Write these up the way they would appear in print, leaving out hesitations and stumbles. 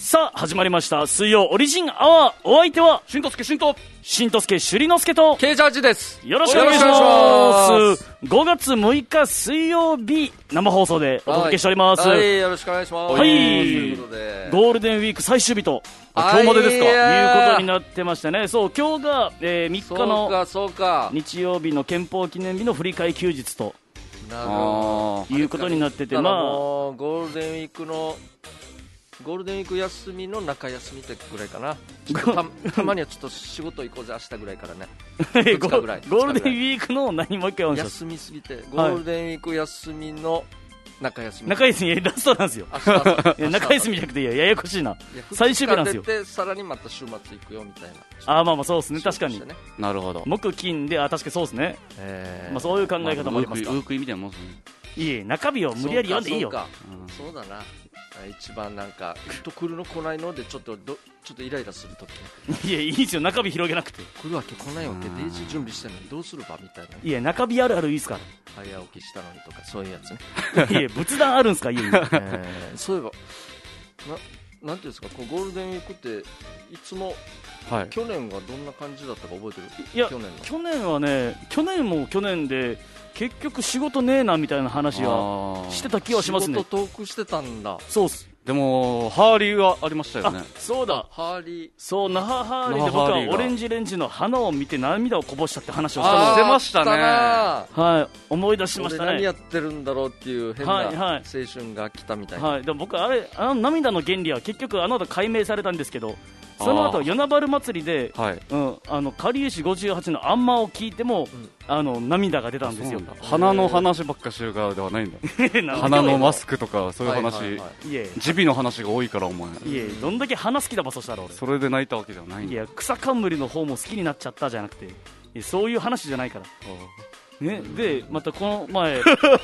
さあ始まりました水曜オリジンアワー。お相手はしんとすけしんとしんとすけしゅりのすけとケイジャージです。 よろしくお願いします。5月6日水曜日生放送でお届けしております。 はい、よろしくお願いします。 はい、 ということでゴールデンウィーク最終日と今日までですかいうことになってましたね。そう、今日が、3日のそうか日曜日の憲法記念日の振り替え休日となるほどいうことになってて、 ゴールデンウィーク休みの中休みってぐらいかな。たまにはちょっと仕事行こうぜ明日ぐらいからねゴールデンウィークの何もう一回お願いします。 休みすぎてゴールデンウィーク休みの中休み、 中休みラストなんですよ。いや中休みじゃなくてややこしいな。最終日なんですよ。 出てさらにまた週末行くよみたいな。 まあそうですね、確かに。 なるほど。 木金で確かにそうですね。まあそういう考え方もありますか。 ウーク意味でもいえ、中日を無理やり読んでいいよ。 そうだな。一番なんかグッと来るの来ないのでちょっとイライラするときね。いや、いいですよ、中日広げなくて。 来るわけ来ないわけデイジー準備してんのにどうするばみたいな。 いや、中日あるあるいいっすから。 早起きしたのにとかそういうやつね。 いや、仏壇あるんすか家に。 そういえばなんていうんですか、こうゴールデンウィークっていつも、去年はどんな感じだったか覚えてる？ いや、去年はね、去年も去年で結局仕事ねえなみたいな話はしてた気はしますね。 仕事トークしてたんだ。 そうっす。 でもハーリーはありましたよね。 そうだ、 ハーリー。 そう、那覇ハーリーで僕はオレンジレンジの花を見て涙をこぼしたって話をしたの。 してましたね。 はい、思い出しましたね。 何やってるんだろうっていう変な青春が来たみたいな。 はい、でも僕あの涙の原理は結局あの後解明されたんですけど、その後与那原祭りで、かりゆし58のあんまを聞いても、涙が出たんですよ。 花の話ばっかしてるからではないんだ。花のマスクとかそういう話、耳鼻の話が多いからお前。 いえ、どんだけ花好きだばそしたら俺。 それで泣いたわけじゃないんだ。 いや、草冠の方も好きになっちゃったじゃなくて、そういう話じゃないから。ね、でまたこの前い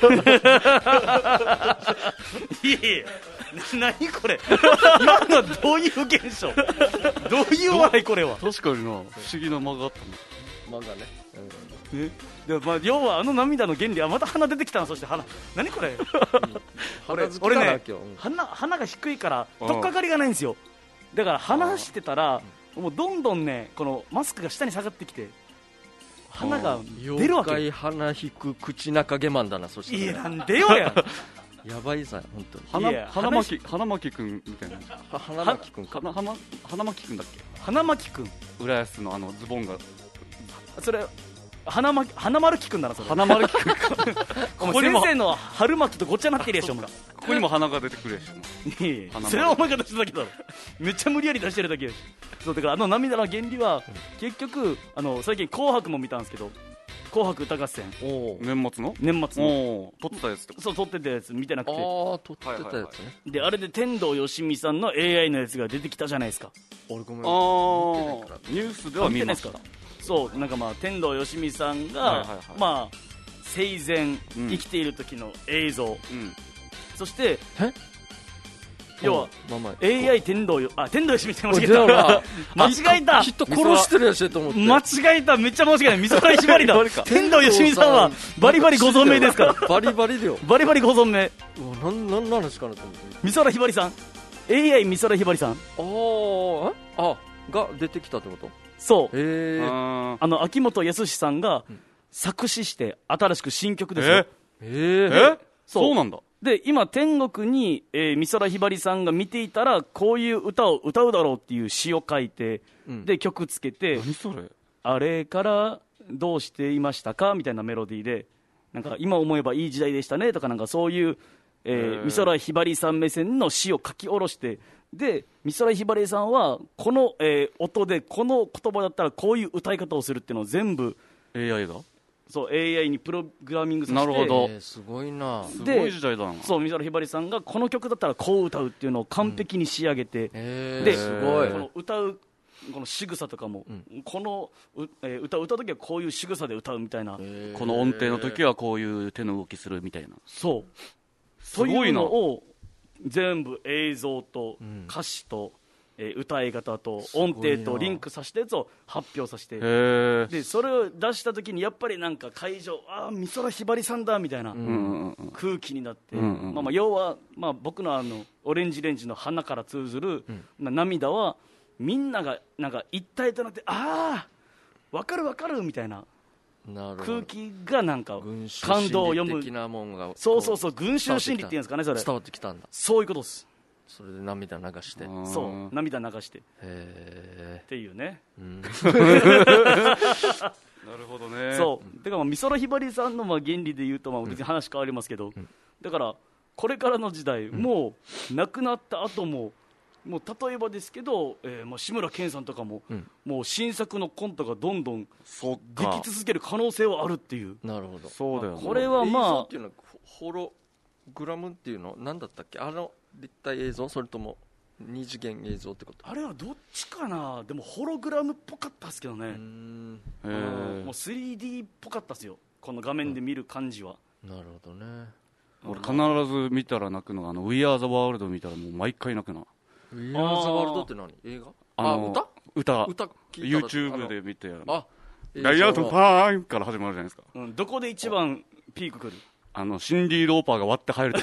や何これ今のはどういう現象、どういう笑いこれは。 確かにな、不思議な間があったの。間がね。 で要は涙の原理はまた鼻出てきたの。そして鼻何これ俺ね、 鼻が低いから取っかかりがないんですよ。だから鼻してたらもうどんどんね、このマスクが下に下がってきて鼻が出るわけ。 妖怪鼻引く口中ゲマンだな。そしていや、なんでよややばいさ本当に。 花巻くんみたいな。 花巻くんか。 花巻くんだっけ。 花巻くん、 浦安のズボンがそれ花丸木くんだな。それ花丸木くんか先生の春巻きとごっちゃなってるでしょ。ここにも花が出てくるでしょ。それはお前が出しただけだろ。めっちゃ無理やり出してるだけやし。そうだから涙の原理は結局最近紅白も見たんですけど、紅白歌合戦年末の撮ってたやつって。 そう、撮ってたやつ見てなくて。 撮ってたやつね。 であれで天童よしみさんの AI のやつが出てきたじゃないですか。 俺ごめん、 ニュースでは見ました。 そう、なんか天童よしみさんが生前生きている時の映像、そして要は AI 天童よしみさん間違えた。 人殺してるやつと思って間違えた。めっちゃ間違えた。美空ひばりだ。天童よしみさんはバリバリご存命ですから。 バリバリだよ。 バリバリご存命。 何の話かなと思って。 美空ひばりさん、 AI 美空ひばりさんが出てきたってこと。 そう、秋元康さんが作詞して新しく新曲ですよ。 そうなんだ。 で今天国に、美空ひばりさんが見ていたらこういう歌を歌うだろうっていう詩を書いて、で曲つけて、 何それ、 あれからどうしていましたかみたいなメロディーで、なんか今思えばいい時代でしたねとか、なんかそういう、美空ひばりさん目線の詩を書き下ろして、で美空ひばりさんはこの、音でこの言葉だったらこういう歌い方をするっていうのを全部 AI がそう AI にプログラミングさせて。 なるほど、 すごいな。 すごい時代だな。 そう、美空ひばりさんがこの曲だったらこう歌うっていうのを完璧に仕上げて、ですごいこの歌うこの仕草とかも、この歌う時はこういう仕草で歌うみたいな、 この音程の時はこういう手の動きするみたいな。 そう、 すごいな。 そういうのを全部映像と歌詞と歌い方と音程とリンクさせたやつを発表させて、でそれを出した時にやっぱりなんか会場美空ひばりさんだみたいな空気になって、要は、僕のオレンジレンジの花から通ずる、涙はみんながなんか一体となって分かる分かるみたいな空気がなんか感動を読む、そう群衆心理っていうんですかね、それ伝わってきたんだ。 そういうことです。 それで涙流して、 そう涙流してっていうね。 なるほどね。 そうだから美空ひばりさんの原理で言うと別に話変わりますけど、だからこれからの時代、もう亡くなった後も例えばですけど、志村けんさんとかも、もう新作のコントがどんどんでき続ける可能性はあるっていう。 なるほど。 そうだよね。 これは映像っていうのはホログラムっていうの何だったっけ、立体映像、それとも二次元映像ってこと？ あれはどっちかな。でもホログラムっぽかったですけどね。もう 3D っぽかったですよ、この画面で見る感じは。 なるほどね。 俺必ず見たら泣くのがWe Are the World 見たらもう毎回泣くな。 We Are the World って何？映画？歌 YouTube で見てダイアントタイムから始まるじゃないですか。 どこで一番ピークくる？ シンディ・ローパーが割って入ると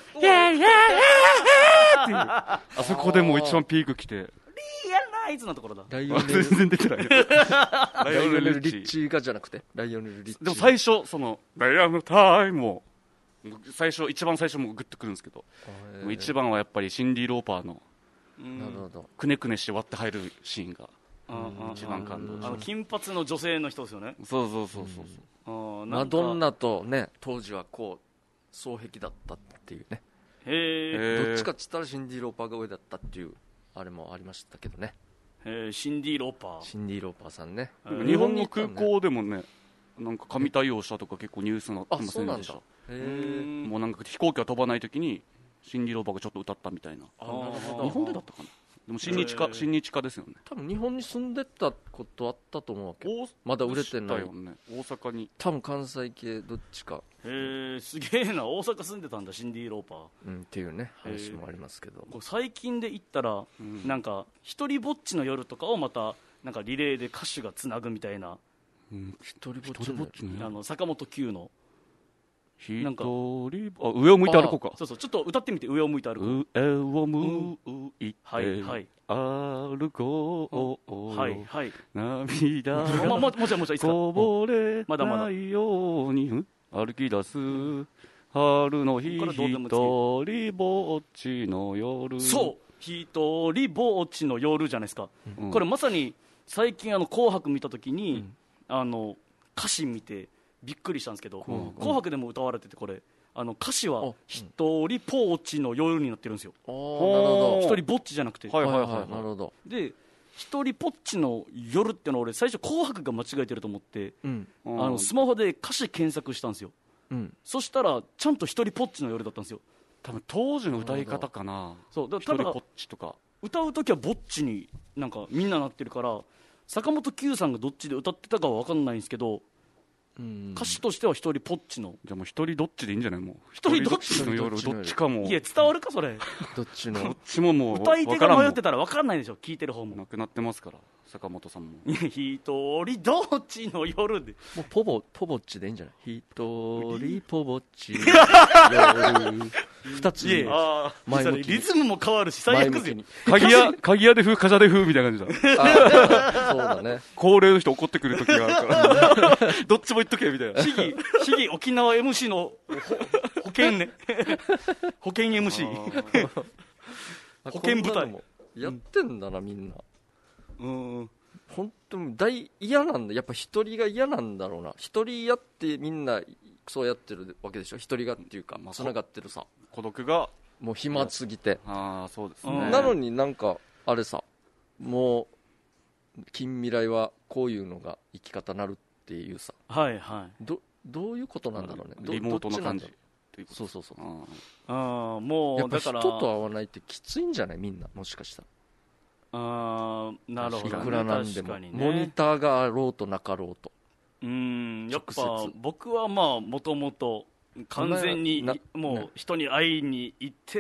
あそこでもう一番ピーク来て、リアライズのところだ。 全然出てないよ。 ライオネル・リッチーがじゃなくてライオネル・リッチー。 でも最初ダイアントタイムも一番最初もグッとくるんですけど、もう一番はやっぱりシンディ・ローパーのくねくねして割って入るシーンが一番感動した。 金髪の女性の人ですよね。 そうマドンナとね、当時は双璧だったっていうね。どっちかっつったらシンディ・ローパーが上だったっていうあれもありましたけどね。 シンディ・ローパーさんね。 日本の空港でもね、なんか神対応したとか結構ニュースになってませんでした？もうなんか飛行機が飛ばないときにシンディ・ローパーがちょっと歌ったみたいな。日本でだったかな。でも親日家ですよね。 多分日本に住んでたことあったと思うわけ。まだ売れてないよね。大阪に多分関西系どっちか。 すげえな、大阪住んでたんだシンディ・ローパー。 っていうね話もありますけど、 最近で言ったら、なんか一人ぼっちの夜とかをまたなんかリレーで歌手がつなぐみたいな。 一人ぼっちの坂本九のなんか上を向いて歩こうか。 そうちょっと歌ってみて。上を向いて歩こう。 上を向いて歩こう。涙がこぼれないように歩き出す春の日一人ぼっちの夜。 そう一人ぼっちの夜じゃないですか。これまさに最近紅白見た時に歌詞見てびっくりしたんですけど、紅白でも歌われてて、これ歌詞は一人ぽっちの夜になってるんですよ。一人ぼっちじゃなくて。 なるほど。 で一人ぽっちの夜っての俺最初紅白が間違えてると思って、スマホで歌詞検索したんですよ。そしたらちゃんと一人ぽっちの夜だったんですよ。 多分当時の歌い方かな。 そうだ一人ぽっちとか歌う時はぼっちになんかみんななってるから、坂本九さんがどっちで歌ってたかは分かんないんですけど、歌詞としては一人ぽっちの。 じゃあもう一人どっちでいいんじゃない？もう一人どっちの夜どっちかも。 いや伝わるかそれ。 どっちももう歌い手が迷ってたら分かんないでしょ、聞いてる方も。 なくなってますから坂本さんも。 一人どっちの夜でもうポボッチでいいんじゃない？一人ポボッチ夜二つ前向きにリズムも変わるし最悪ですよ。 鍵屋で風カジャで風みたいな感じだ。 そうだね。 高齢の人怒ってくる時があるからどっちも言っとけみたいな。 市議沖縄 MC の保険ね保険 MC 保険部隊やってんだなみんな。本当に嫌なんだ。やっぱ一人が嫌なんだろうな。一人やってみんなそうやってるわけでしょ。一人がっていうかつながってるさ。 孤独がもう暇すぎて。 そうですね。 なのになんかあれさ、もう近未来はこういうのが生き方なるっていうさ。どういうことなんだろうね。 リモートの感じ。 そうもうやっぱ人と会わないってきついんじゃない？みんなもしかしたら。 なるほど、ね、 いくらなんでも、モニターがあろうとなかろうと。 やっぱ僕はもともと完全にもう人に会いに行って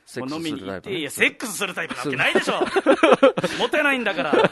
セックスするタイプ、ね、 いやセックスするタイプなわけないでしょモテないんだから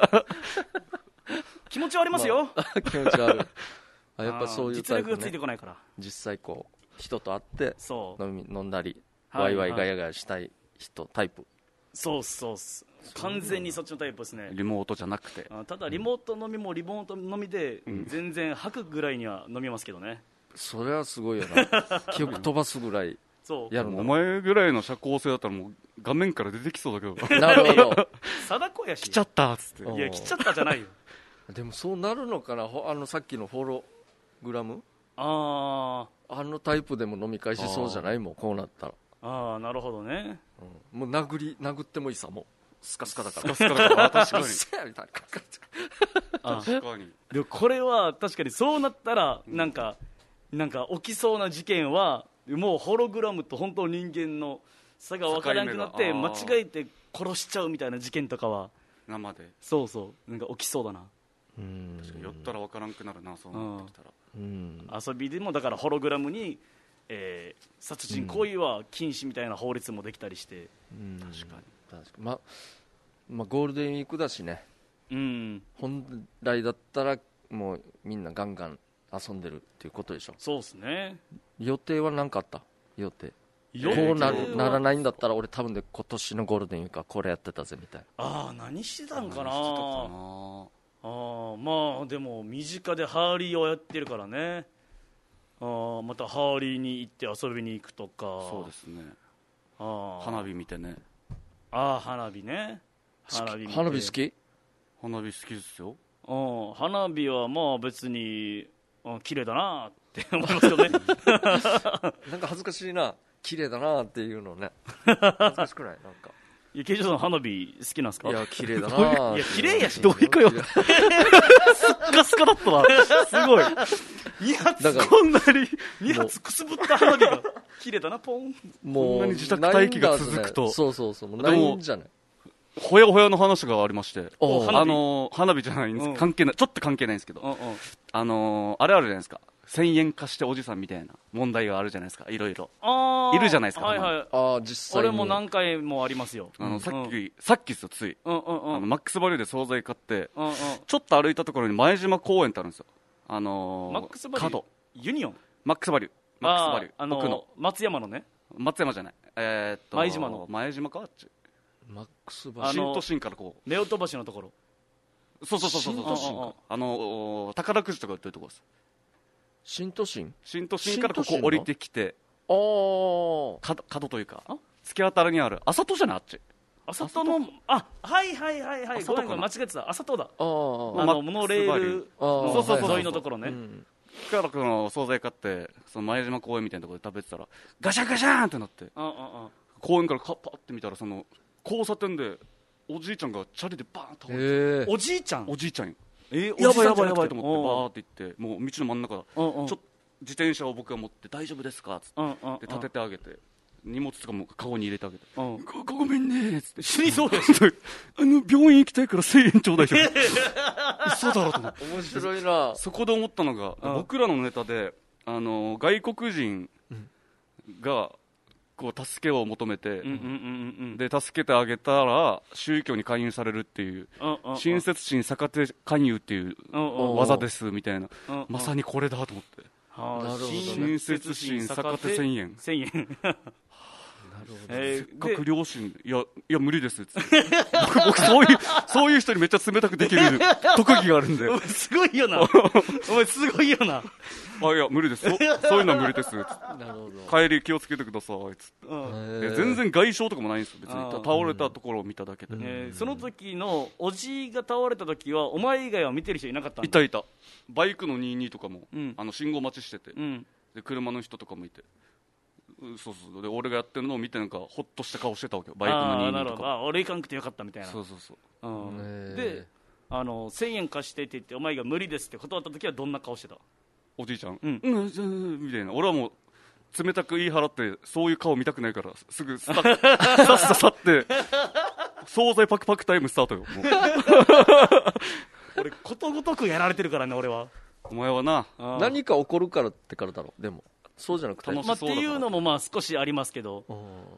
気持ちはありますよ、 まあ、気持ちはあるあやっぱそういうタイプ、ね、 実力がついてこないから実際こう人と会ってそう飲んだり、ワイワイガヤガヤしたい人タイプ。 そう完全にそっちのタイプですね。 リモートじゃなくて。 ただリモート飲みもリモート飲みで、全然吐くぐらいには飲みますけどね。 それはすごいよな記憶飛ばすぐらいやるの。 お前ぐらいの社交性だったらもう画面から出てきそうだけどなるほど貞子やし来ちゃったっつって。 いや来ちゃったじゃないよでもそうなるのかな、さっきのフォログラム、あのタイプでも飲み会しそうじゃない？もうこうなったら。 なるほどね、 もう殴ってもいいさ、もうスカスカだからスカスカだから確かに確かにでもこれは確かにそうなったらなんか起きそうな事件はもうホログラムと本当人間の差が分からなくなって間違えて殺しちゃうみたいな事件とかは生でそうなんか起きそうだな。 確かに寄ったら分からんくなるな、そうなってきたら。 遊びでもだからホログラムに殺人行為は禁止みたいな法律もできたりして、 確かにまあゴールデンウィークだしね、本来だったらもうみんなガンガン遊んでるっていうことでしょ。 そうですね。 予定は何かあった？予定こうならないんだったら俺多分で今年のゴールデンウィークはこれやってたぜみたいな。 何してたんかな。まあでも身近でハーリーをやってるからね。またハーリーに行って遊びに行くとか。 そうですね。花火見てね。 花火ね。 花火好き？ 花火好きですよ。 花火はまあ別に綺麗だなって思いますよねなんか恥ずかしいな、綺麗だなっていうのね恥ずかしくない？なんかいや、ケイジョさん花火好きなんですか？ いや綺麗だな。 いや綺麗やしどういうことよスカスカだったなすごい2発こんなに 2発くすぶった花火が綺麗だなポン。 もうこんなに自宅待機が続くと、 そうもうないんじゃない？ ほやほやの話がありまして、花火じゃないんです、関係ない、ちょっと関係ないんですけど、あれあるじゃないですか、1000円貸しておじさんみたいな問題があるじゃないですか、いろいろいるじゃないですか。 実際に俺も何回もありますよ。 さっきですよ、ついマックスバリューで惣菜買って、ちょっと歩いたところに前島公園ってあるんですよ。マックスバリューユニオンマックスバリュー奥の松山のね、 松山じゃない、 前島の前島かあっち、 マックスバリュー新都心からこう夫婦橋のところ、 そう宝くじとか売ってるところです。 新都心からここ降りてきて、角というか突き当たりにあるあさとじゃない、あっちあさとの、はいごめん間違えてた、あさとだ、モノレールの沿いのところね。 からこの惣菜買ってその前島公園みたいなところで食べてたらガシャンガシャンってなって、公園からパッて見たらその交差点でおじいちゃんがチャリでバーンと倒れて、おじいちゃんよ、やばいと思ってバーって行って、もう道の真ん中だ、ちょっと自転車を僕が持って大丈夫ですかっつって立ててあげて、荷物とかもカゴに入れてあげて、ごめんねっつって、 死にそうです病院行きたいから1000円ちょうだい嘘だろと思って。 面白いな。 そこで思ったのが、僕らのネタで外国人がこう助けを求めて、で助けてあげたら宗教に勧誘されるっていう、親切心逆手勧誘っていう技ですみたいな、まさにこれだと思って、親切心逆手1000円せっかく両親いや無理ですって僕そういう人にめっちゃ冷たくできる特技があるんですごいよなお前すごいよな。 いや無理です、そういうのは無理ですっつって帰り気をつけてくださいっつって、全然外傷とかもないんですよ、別に倒れたところを見ただけで。 その時のおじが倒れた時はお前以外は見てる人いなかったんだ？いたバイクの22とかも、信号待ちしてて、で車の人とかもいて、そうで俺がやってるのを見てなんかホッとした顔してたわけよ、バイクの22とか。 俺行かんくてよかったみたいな。 そうで1000円貸してって言ってお前が無理ですって断った時はどんな顔してた？ おじいちゃんみたいな。俺はもう冷たく言い払ってそういう顔見たくないからすぐさっささって惣菜パクパクタイムスタートよ。もう俺ことごとくやられてるからね、俺は。 お前はな何か起こるからってからだろ。でもそうじゃなくて、 っていうのもまあ少しありますけど、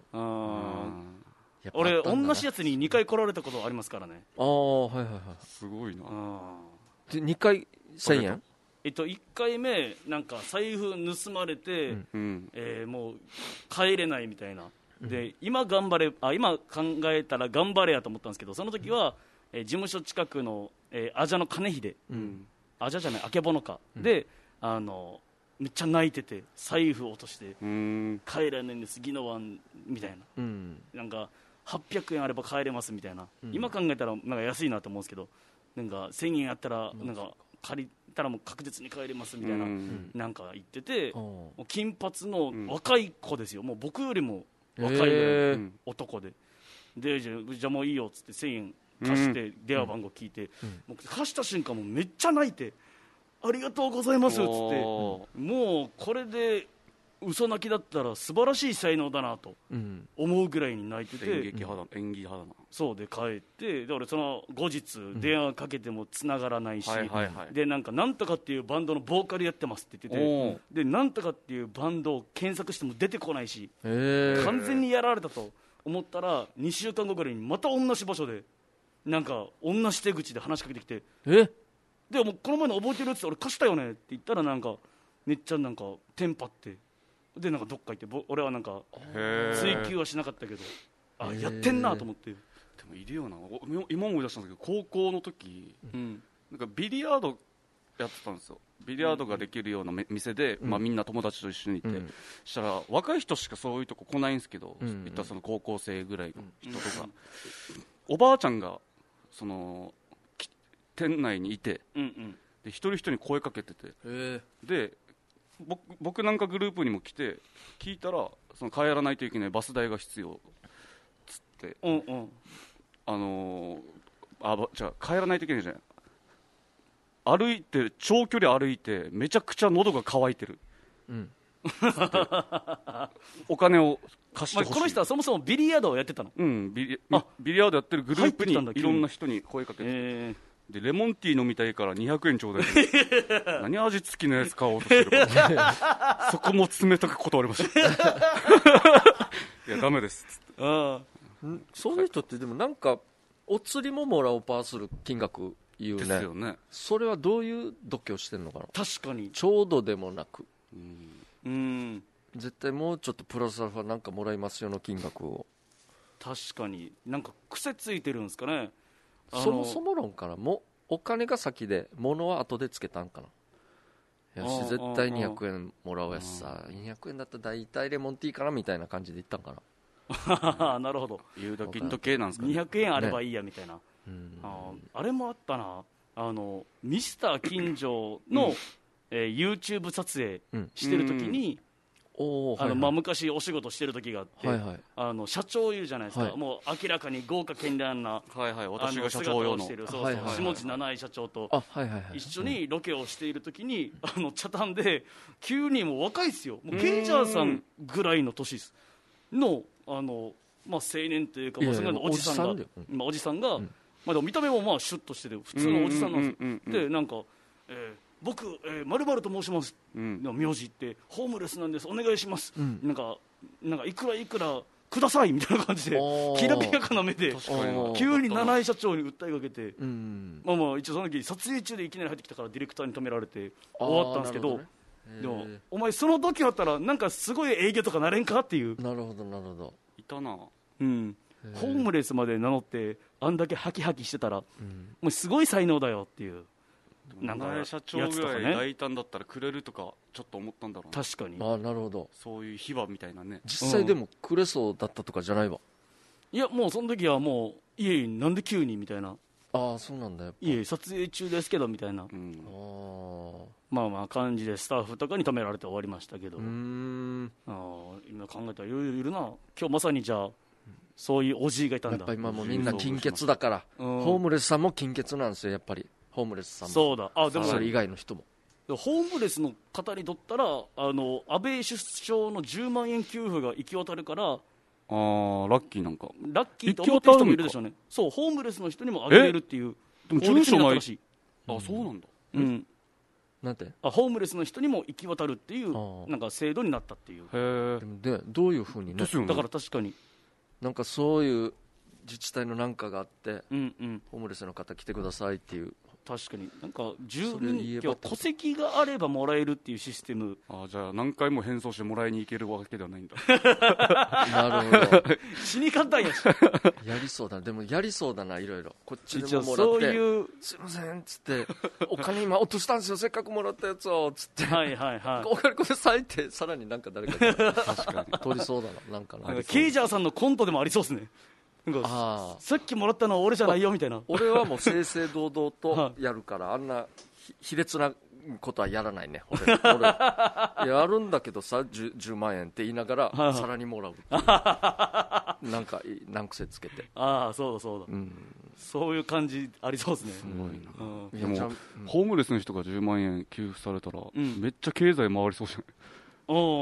俺同じやつに2回来られたことありますからね。 はいはいはい。 すごいな。 で2回1000円 1回目なんか財布盗まれて、もう帰れないみたいなで、今考えたら頑張れやと思ったんですけど、その時は、事務所近くの、アジャの金秀、アジャじゃないあけぼのか、でめっちゃ泣いてて財布落として帰れないんです宜野湾みたいな、なんか800円あれば帰れますみたいな、今考えたらなんか安いなと思うんですけど、なんか1000円あったらなんか借りたらもう確実に帰れますみたいな、なんか言ってて、もう金髪の若い子ですよ、もう僕よりも若いぐらいの男で、じゃあもういいよっつって1000円貸して電話番号聞いて、僕貸した瞬間もうめっちゃ泣いて、ありがとうございますっつって、もうこれで嘘泣きだったら素晴らしい才能だなと思うぐらいに泣いてて、 演技派だな。 そうで帰って、で俺その後日電話かけても繋がらないし、でなんとかっていうバンドのボーカルやってますって言ってて、でなんとかっていうバンドを検索しても出てこないし、完全にやられたと思ったら2週間後ぐらいにまた同じ場所でなんか同じ手口で話しかけてきて、でもうこの前の覚えてるっつって俺貸したよねって言ったら、なんかめっちゃなんかテンパって、でなんかどっか行って、俺はなんか追求はしなかったけど、やってんなと思って。でもいるよな、今思い出したんですけど、高校の時、なんかビリヤードやってたんですよ。ビリヤードができるような店で、みんな友達と一緒にいて、したら若い人しかそういうとこ来ないんですけど、いったその高校生ぐらいの人とか、おばあちゃんがその店内にいて、で一人一人に声かけてて、で僕なんかグループにも来て聞いたら、その帰らないといけないバス代が必要つって、じゃあ帰らないといけないじゃない、歩いて長距離歩いてめちゃくちゃ喉が渇いてる、お金を貸してほしい。 この人はそもそもビリヤードをやってたの？ ビリヤードやってるグループにいろんな人に声かけて、でレモンティー飲みたいから200円ちょうだい何味付きのやつ買おうとしてるかそこも冷たく断りましたいやダメですっつって。 そういう人ってでもなんかお釣りももらおうパーする金額言うね。 ですよね。 それはどういう度胸してんのかな。 確かにちょうどでもなく、絶対もうちょっとプラスアルファなんかもらいますよの金額を。 確かになんか癖ついてるんですかね。 そもそも論からもお金が先で物は後でつけたんかな。よし絶対200円もらおうやしさ、200円だったら大体レモンティーかなみたいな感じで言ったんかななるほど。 言うだけ言っとけなんですかね。 200円あればいいやみたいな、あれもあったな、ミスター金城の、YouTube 撮影してるときに、昔お仕事してる時があって、社長いるじゃないですか、もう明らかに豪華絢爛な、 私が社長用の下地七重社長と一緒にロケをしている時に、茶炭で急にもう若いですよ、もうケイジャーさんぐらいの年ですの青年というか、そのおじさんが、でも見た目もまあシュッとしてて普通のおじさんなんですよ。でなんか僕、〇〇と申します、名字ってホームレスなんです、お願いします、なんかいくらいくらくださいみたいな感じで、きらびやかな目で急に七重社長に訴えかけて、一応その時撮影中でいきなり入ってきたからディレクターに止められて終わったんですけど、でもお前その時だったらなんかすごい営業とかなれんかっていう。 なるほどなるほど。 いたな。 ホームレスまで名乗ってあんだけハキハキしてたら、もうすごい才能だよっていう。 なんか社長ぐらい大胆だったらくれるとかちょっと思ったんだろうな。 確かに。 なるほど。 そういう秘話みたいなね。 実際でもくれそうだったとかじゃないわ。 いやもうその時はもういえなんで急にみたいな。 そうなんだよ。 いえ撮影中ですけどみたいな、感じでスタッフとかに止められて終わりましたけど。今考えたらいろいろいるな。今日まさにじゃあそういうおじいがいたんだ。 やっぱ今もうみんな金欠だから、ホームレスさんも金欠なんですよやっぱり。ホームレスさんも。 そうだ。 でもそれ以外の人もホームレスの方にとったら安倍首相の10万円給付が行き渡るから、 ラッキーなんかラッキーと思ってる人もいるでしょうね。そうホームレスの人にもあげれるっていう。 でも住所ない。そうなんだ。 なんてホームレスの人にも行き渡るっていうなんか制度になったっていう。 でどういうふうにね、 だから確かになんかそういう自治体のなんかがあって、ホームレスの方来てくださいっていう。 確かになんか住民票戸籍があればもらえるっていうシステム。 じゃあ何回も変装してもらいに行けるわけではないんだ。 なるほど。 死に簡単やし。 やりそうだ。でもやりそうだな、いろいろ。こっちでももらってそういうすいませんっつってお金今落としたんですよ、せっかくもらったやつをつって、 はいはいはい、 お金くださいってさらになんか誰かが確かに取りそうだな。なんかケイジャーさんのコントでもありそうですね。なんかさっきもらったのは俺じゃないよみたいな。 俺はもう正々堂々とやるからあんな卑劣なことはやらないね。俺やるんだけどさ 10万円って言いながらさらにもらうなんか難癖つけて。 そうだそうだ、そういう感じありそうですね。 すごいな。でもホームレスの人が10万円給付されたらめっちゃ経済回りそうじゃない。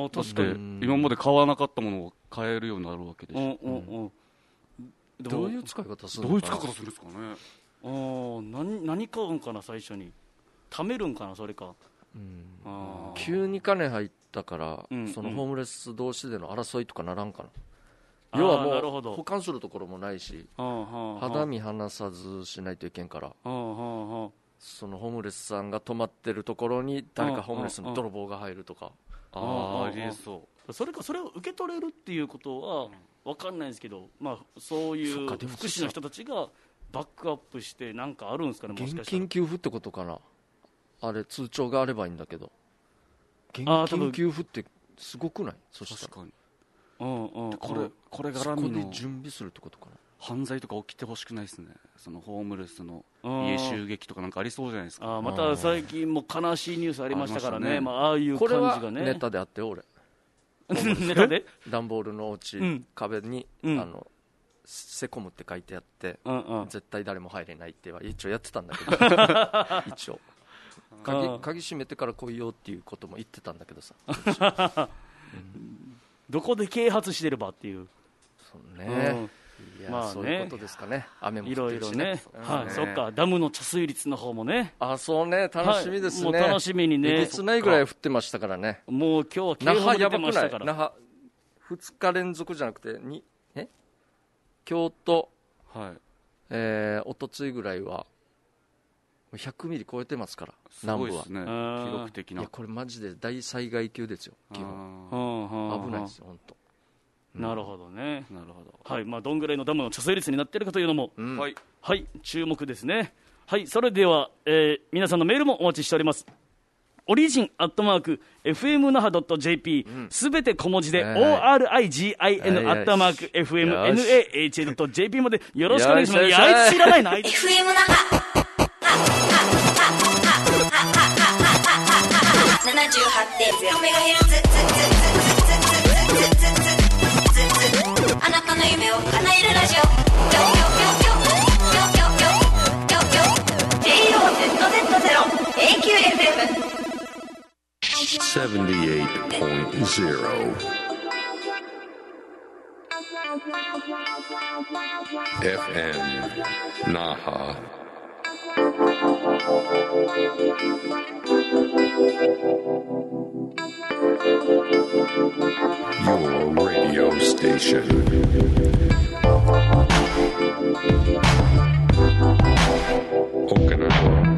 確かに今まで買わなかったものを買えるようになるわけでしょ。 どういう使い方するんですかね。 何買うんかな。最初に貯めるんかな。それか、 急に金入ったから、そのホームレス同士での争いとかならんかな。要はもう保管するところもないし、肌身離さずしないといけんから、そのホームレスさんが泊まってるところに誰かホームレスの泥棒が入るとか。 ありえそう。 それかそれを受け取れるっていうことは分かんないですけど、そういう福祉の人たちがバックアップしてなんかあるんですかね。もしかしたら現金給付ってことかな。あれ通帳があればいいんだけど、現金給付ってすごくない？そしたら確かに。これ絡みのそこで準備するってことかな。 犯罪とか起きてほしくないですね。そのホームレスの家襲撃とかなんかありそうじゃないですか。 また最近も悲しいニュースありましたからね。ああいう感じがね。これはネタであって俺ネタで段ボールのお家、壁にセコムって書いてあって、絶対誰も入れないっては一応やってたんだけど一応鍵閉めてから来いよっていうことも言ってたんだけどさどこで啓発してればっていう。 そうね、そういうことですかね。雨も降ってるしね。 いろいろね。そっか、ダムの貯水率の方もね。 そうね、楽しみですね。 もう楽しみにね。 えげつないぐらい降ってましたからね。 もう今日は警報出てましたから。 那覇2日連続じゃなくて京都、おとついぐらいは100ミリ超えてますから。南部はすごいですね。記録的な。 これマジで大災害級ですよ。基本危ないですよ本当。 なるほどね。なるほど。はい。どんぐらいのダムの貯水率になっているかというのも、はい、注目ですね。はい。それでは、皆さんのメールもお待ちしております。オリジン@fm 那覇 .jp すべて小文字で origin @fm nah.jp までよろしくお願いします。いや、知らないな。 FM 那覇 78.0MHz あなたの夢を叶えるラジオJOZZ0AQFM 78.0 FM Naha. Your radio station. Okinawa.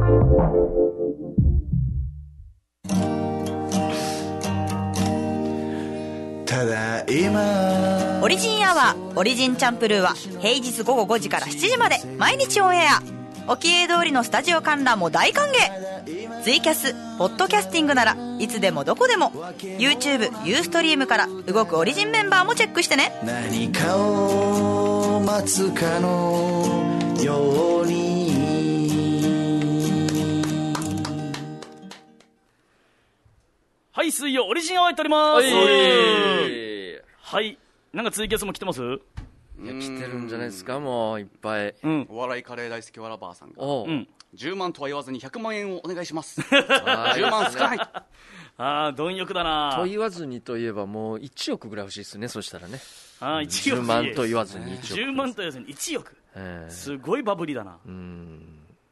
ただいまオリジンアワーオリジンチャンプルーは平日午後5時から7時まで毎日オンエア。おきえ通りのスタジオ観覧も大歓迎。ツイキャスポッドキャスティングならいつでもどこでも YouTube ユーストリームから動くオリジンメンバーもチェックしてね。 何かを待つかのように。 はい、水曜オリジンアワーやっております。はい、なんかツイキャスも来てます？ いや、来てるんじゃないですか。もういっぱい、 お笑いカレー大好きわらばーさんが10万とは言わずに100万円をお願いします10万少ない貪欲だなと言わずにといえばもう1億ぐらい欲しいですね。そしたらね、 1億 10万と言わずに1億 10万と言わずに1億、すごいバブリだな。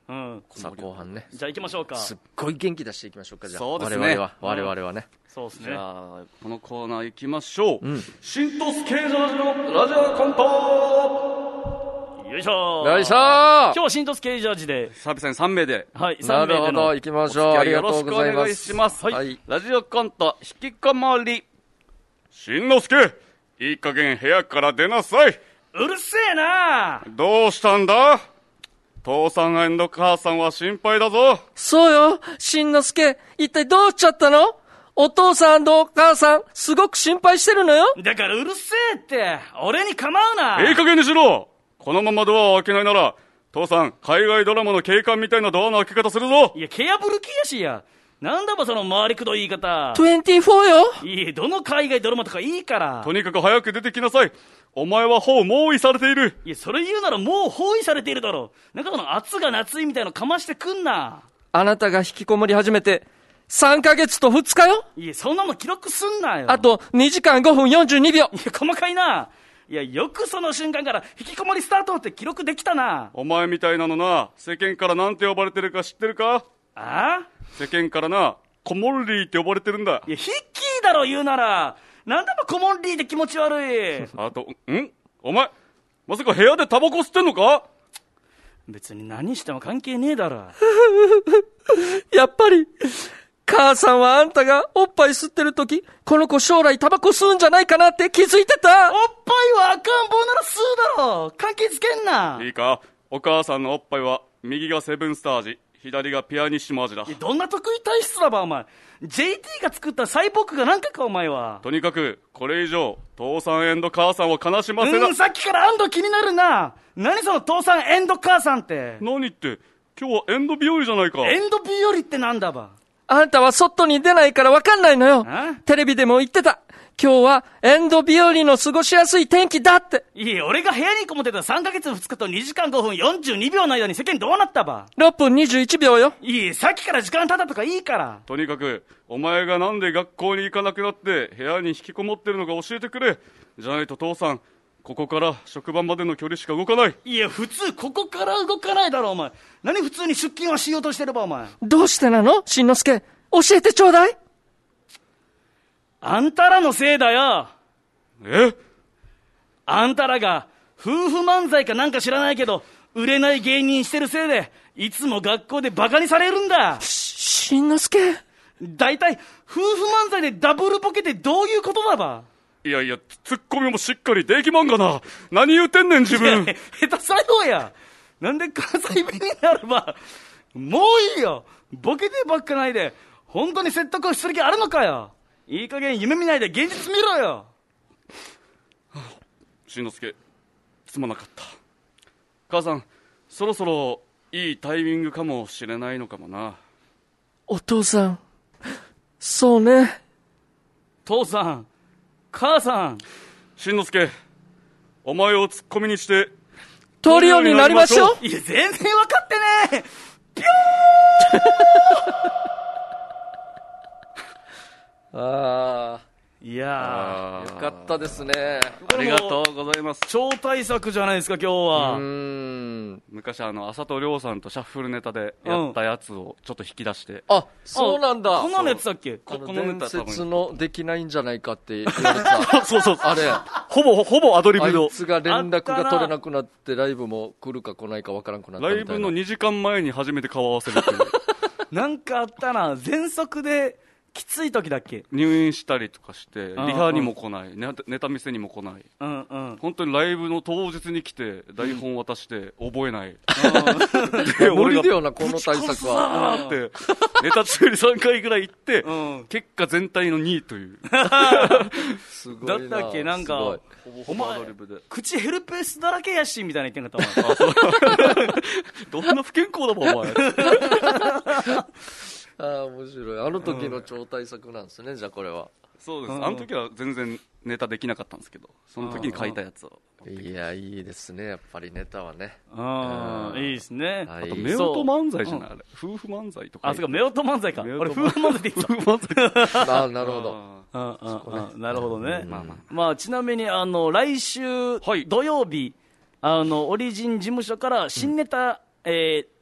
うん、 さあ後半ね、 じゃあ行きましょうか。 すっごい元気出していきましょうか。じゃあそうですね、 我々はね、 そうですね。 じゃあこのコーナー行きましょう。 新都スケージャージのラジオコント。よいしょー。 よいしょー。 今日は新都スケージャージで久々に3名で、 はい、 なるほど、行きましょう。ありがとうございます。 よろしくお願いします。 はい、 ラジオコント引きこもり。しんのすけ、いい加減部屋から出なさい。 うるせえな。 どうしたんだ。父さん&母さんは心配だぞ。 そうよ、しんのすけ、一体どうしちゃったの？お父さん&お母さん、すごく心配してるのよ。 だからうるせえって、俺に構うな。 いい加減にしろ。このままドアを開けないなら、父さん、海外ドラマの警官みたいなドアの開け方するぞ。 いや、ケアブルキやしや。なんだばその回りくどい言い方。 24よ。 いい、どの海外ドラマとかいいから。 とにかく早く出てきなさい。お前はもう包囲されている。 いや、それ言うならもう包囲されているだろ。なんかその暑が夏いみたいなのかましてくんな。 あなたが引きこもり始めて3ヶ月と2日よ。 いや、そんなの記録すんなよ。 あと2時間5分42秒。 いや、細かいな。いや、よくその瞬間から引きこもりスタートって記録できたな。 お前みたいなのな、世間からなんて呼ばれてるか知ってるか？ ああ？ 世間からな、コモンリーって呼ばれてるんだ。 いや、ヒッキーだろ言うなら。なんだばコモンリーって気持ち悪い。 あと、お前、まさか部屋でタバコ吸ってんのか？ 別に何しても関係ねえだろ。 やっぱり、母さんはあんたがおっぱい吸ってるとき、この子将来タバコ吸うんじゃないかなって気づいてた。 おっぱいは赤ん坊なら吸うだろ。関係つけんな。 いいか、お母さんのおっぱいは、右がセブンスター味、左がピアニッシモ味だ。 どんな得意体質だばお前。JT が作ったサイボーグが何かかお前は。 とにかくこれ以上父さん&母さんを悲しませな。 さっきから安堵気になるな。何その父さん&母さんって。 何って今日はエンド日和じゃないか。 エンド日和ってなんだば。 あんたは外に出ないから分かんないのよ。テレビでも言ってた。今日はエンド日和の過ごしやすい天気だって。 いい、俺が部屋にこもってた3ヶ月2日と2時間5分42秒の間に世間どうなったば。 6分21秒よ。 いい、さっきから時間経ったとかいいから。 とにかくお前がなんで学校に行かなくなって部屋に引きこもってるのか教えてくれ。じゃないと父さん、ここから職場までの距離しか動かない。 いや、普通ここから動かないだろお前。何普通に出勤はしようとしてるばお前。 どうしてなのしんのすけ、教えてちょうだい。 あんたらのせいだよ。あんたらが夫婦漫才かなんか知らないけど売れない芸人してるせいでいつも学校でバカにされるんだ。 しんのすけ、 だいたい夫婦漫才でダブルボケってどういうことだば。 いやいや、ツッコミもしっかりできまんがな。何言ってんねん自分。 下手さようや。なんで関西弁になるば。もういいよ、ボケてばっかないで本当に説得する気あるのかよ。いい加減夢見ないで現実見ろよ。 しんのすけ、すまなかった。母さん、そろそろいいタイミングかもしれないのかもな。 お父さん、そうね。 父さん、母さん。 しんのすけ、お前をツッコミにしてトリオになりましょう。 いや、全然分かってねえ。ピョーああ、 いやよかったですね。 ありがとうございます。 超大作じゃないですか今日は。 昔浅戸亮さんとシャッフルネタでやったやつをちょっと引き出して、 あ、そうなんだ。 こんなのやつだっけ。 この伝説のできないんじゃないかって言われたそうそう、 あれほぼアドリブの。 あいつが連絡が取れなくなってライブも来るか来ないかわからんくなったみたいな。 ライブの2時間前に初めて顔合わせるっていうなんかあったな。喘息できつい時だっけ。 入院したりとかしてリハにも来ない、ネタ見せにも来ない、本当にライブの当日に来て台本渡して覚えない、 で無理だよなこの対策はってネタ中に3回ぐらい行って、結果全体の2位というすごいな。 だったっけ。なんかほぼアドリブで口ヘルペスだらけやしみたいな言ってんかったもん。 どんな不健康だもんお前ああ面白い。あの時の超大作なんですね、じゃあこれは。 そうです、あの時は全然ネタできなかったんですけど、その時に書いたやつを。 いや、いいですね、やっぱりネタはね。 いいですね。 あと夫婦漫才じゃない、あれ夫婦漫才とか。 あ、そうか、夫婦漫才か。俺夫婦漫才って言ってた。 あ、なるほど。 なるほどね。まあちなみに来週土曜日オリジン事務所から新ネタ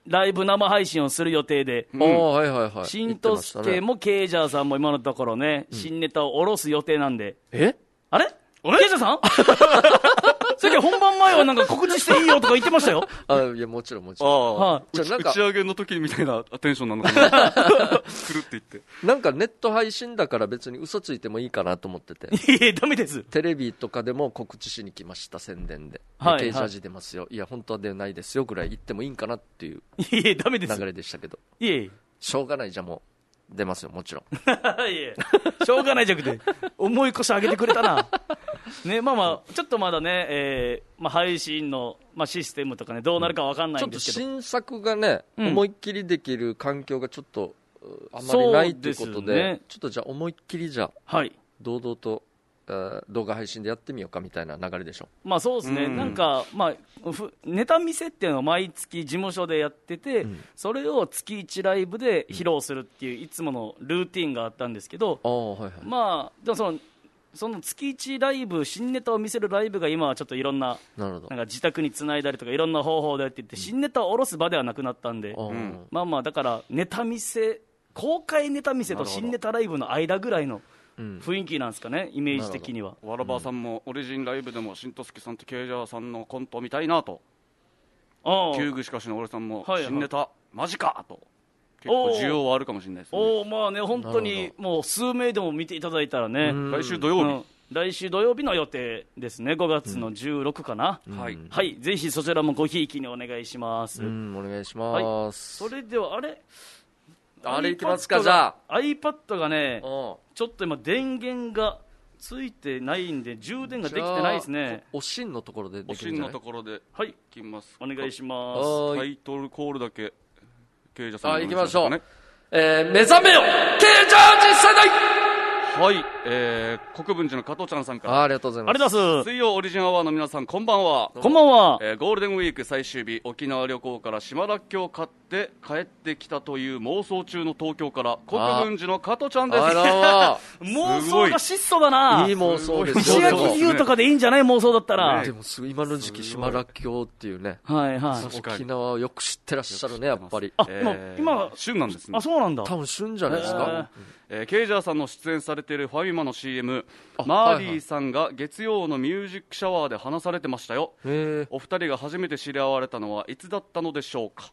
ライブ生配信をする予定で、 はいはいはい。 しんとすけもケイジャーさんも今のところね、新ネタを下ろす予定なんで。あれケイジャーさんさっき本番前はなんか告知していいよとか言ってましたよ。 いや、もちろんもちろん。 ああ、 じゃあなんか打ち上げの時みたいなテンションなのかな。来るって言って。 なんかネット配信だから別に嘘ついてもいいかなと思ってて。 いや、ダメです。 テレビとかでも告知しに来ました、宣伝で。ケイジャージ出ますよ。いや、本当は出ないですよぐらい言ってもいいんかなっていういや、ダメです。 流れでしたけど。 いえ。 しょうがないじゃもう出ますよ、もちろん。 いえ。しょうがないじゃなくて、重い腰上げてくれたな。ね、まあまあ、ちょっとまだね、配信の、システムとかね、どうなるかわかんないんですけど。 ちょっと新作がね、思いっきりできる環境がちょっとあまりないということで、 ね、 ちょっとじゃあ思いっきりじゃあ、堂々と動画配信でやってみようかみたいな流れでしょ。 まあそうですね、なんか、ネタ見せっていうのを毎月事務所でやってて、それを月1ライブで披露するっていういつものルーティンがあったんですけど、まあでもその月1ライブ、新ネタを見せるライブが今はちょっといろんな、なんか自宅につないだりとかいろんな方法でやっていって、新ネタを下ろす場ではなくなったんで、まあまあだからネタ見せ、公開ネタ見せと新ネタライブの間ぐらいの雰囲気なんですかね、イメージ的には。 わらばさんもオリジンライブでもしんとすけさんとケイジャーさんのコント見たいなと、旧具しかしの俺さんも新ネタマジかと、結構需要はあるかもしれないですね。 まあね、本当にもう数名でも見ていただいたらね、 来週土曜日、 来週土曜日の予定ですね、5月の16かな、はい、ぜひそちらもごひいきにお願いします。 お願いします。 それではあれいきますか。じゃあ iPad がね、ちょっと今電源がついてないんで充電ができてないですね。 おしんのところでできるんじゃない？ おしんのところでいきますか。 お願いします。 タイトルコールだけケイジャーさん行きましょう。目覚めよケイジャージ世代。 はい、国分寺の加藤ちゃんさんからありがとうございます。 ありがとうございます。 水曜オリジンアワーの皆さんこんばんは。 こんばんは。 ゴールデンウィーク最終日、沖縄旅行から島らっきょうを買って帰ってきたという妄想中の東京から国分寺の加藤ちゃんです。 妄想が質素だな。 いい妄想ですよ。 石垣牛とかでいいんじゃない妄想だったら。 でも今の時期島らっきょうっていうね、沖縄をよく知ってらっしゃるね、やっぱり。 今旬なんですね。 そうなんだ。 多分旬じゃないですか。 ケイジャーさんの出演されているファミマの CM、マーリーさんが月曜のミュージックシャワーで話されてましたよ。お二人が初めて知り合われたのはいつだったのでしょうか。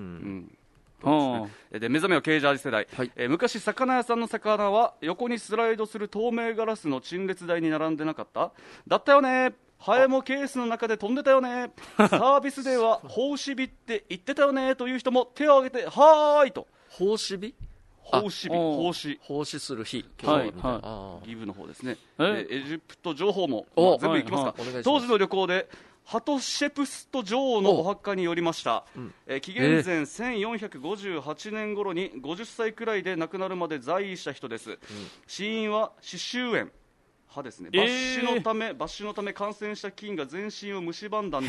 で目覚めはケイジャージ世代、昔魚屋さんの魚は横にスライドする透明ガラスの陳列台に並んでなかった？だったよね。ハエもケースの中で飛んでたよね。サービスデーは奉仕日って言ってたよねという人も手を挙げてはーいと。 奉仕日？ 奉仕する日、 ギブの方ですね。エジプト情報も全部いきますか。当時の旅行でハトシェプスト女王のお墓によりました。紀元前1458年頃に50歳くらいで亡くなるまで在位した人です。死因は歯周炎。歯ですね。抜歯のため感染した菌が全身を蝕んだんだって。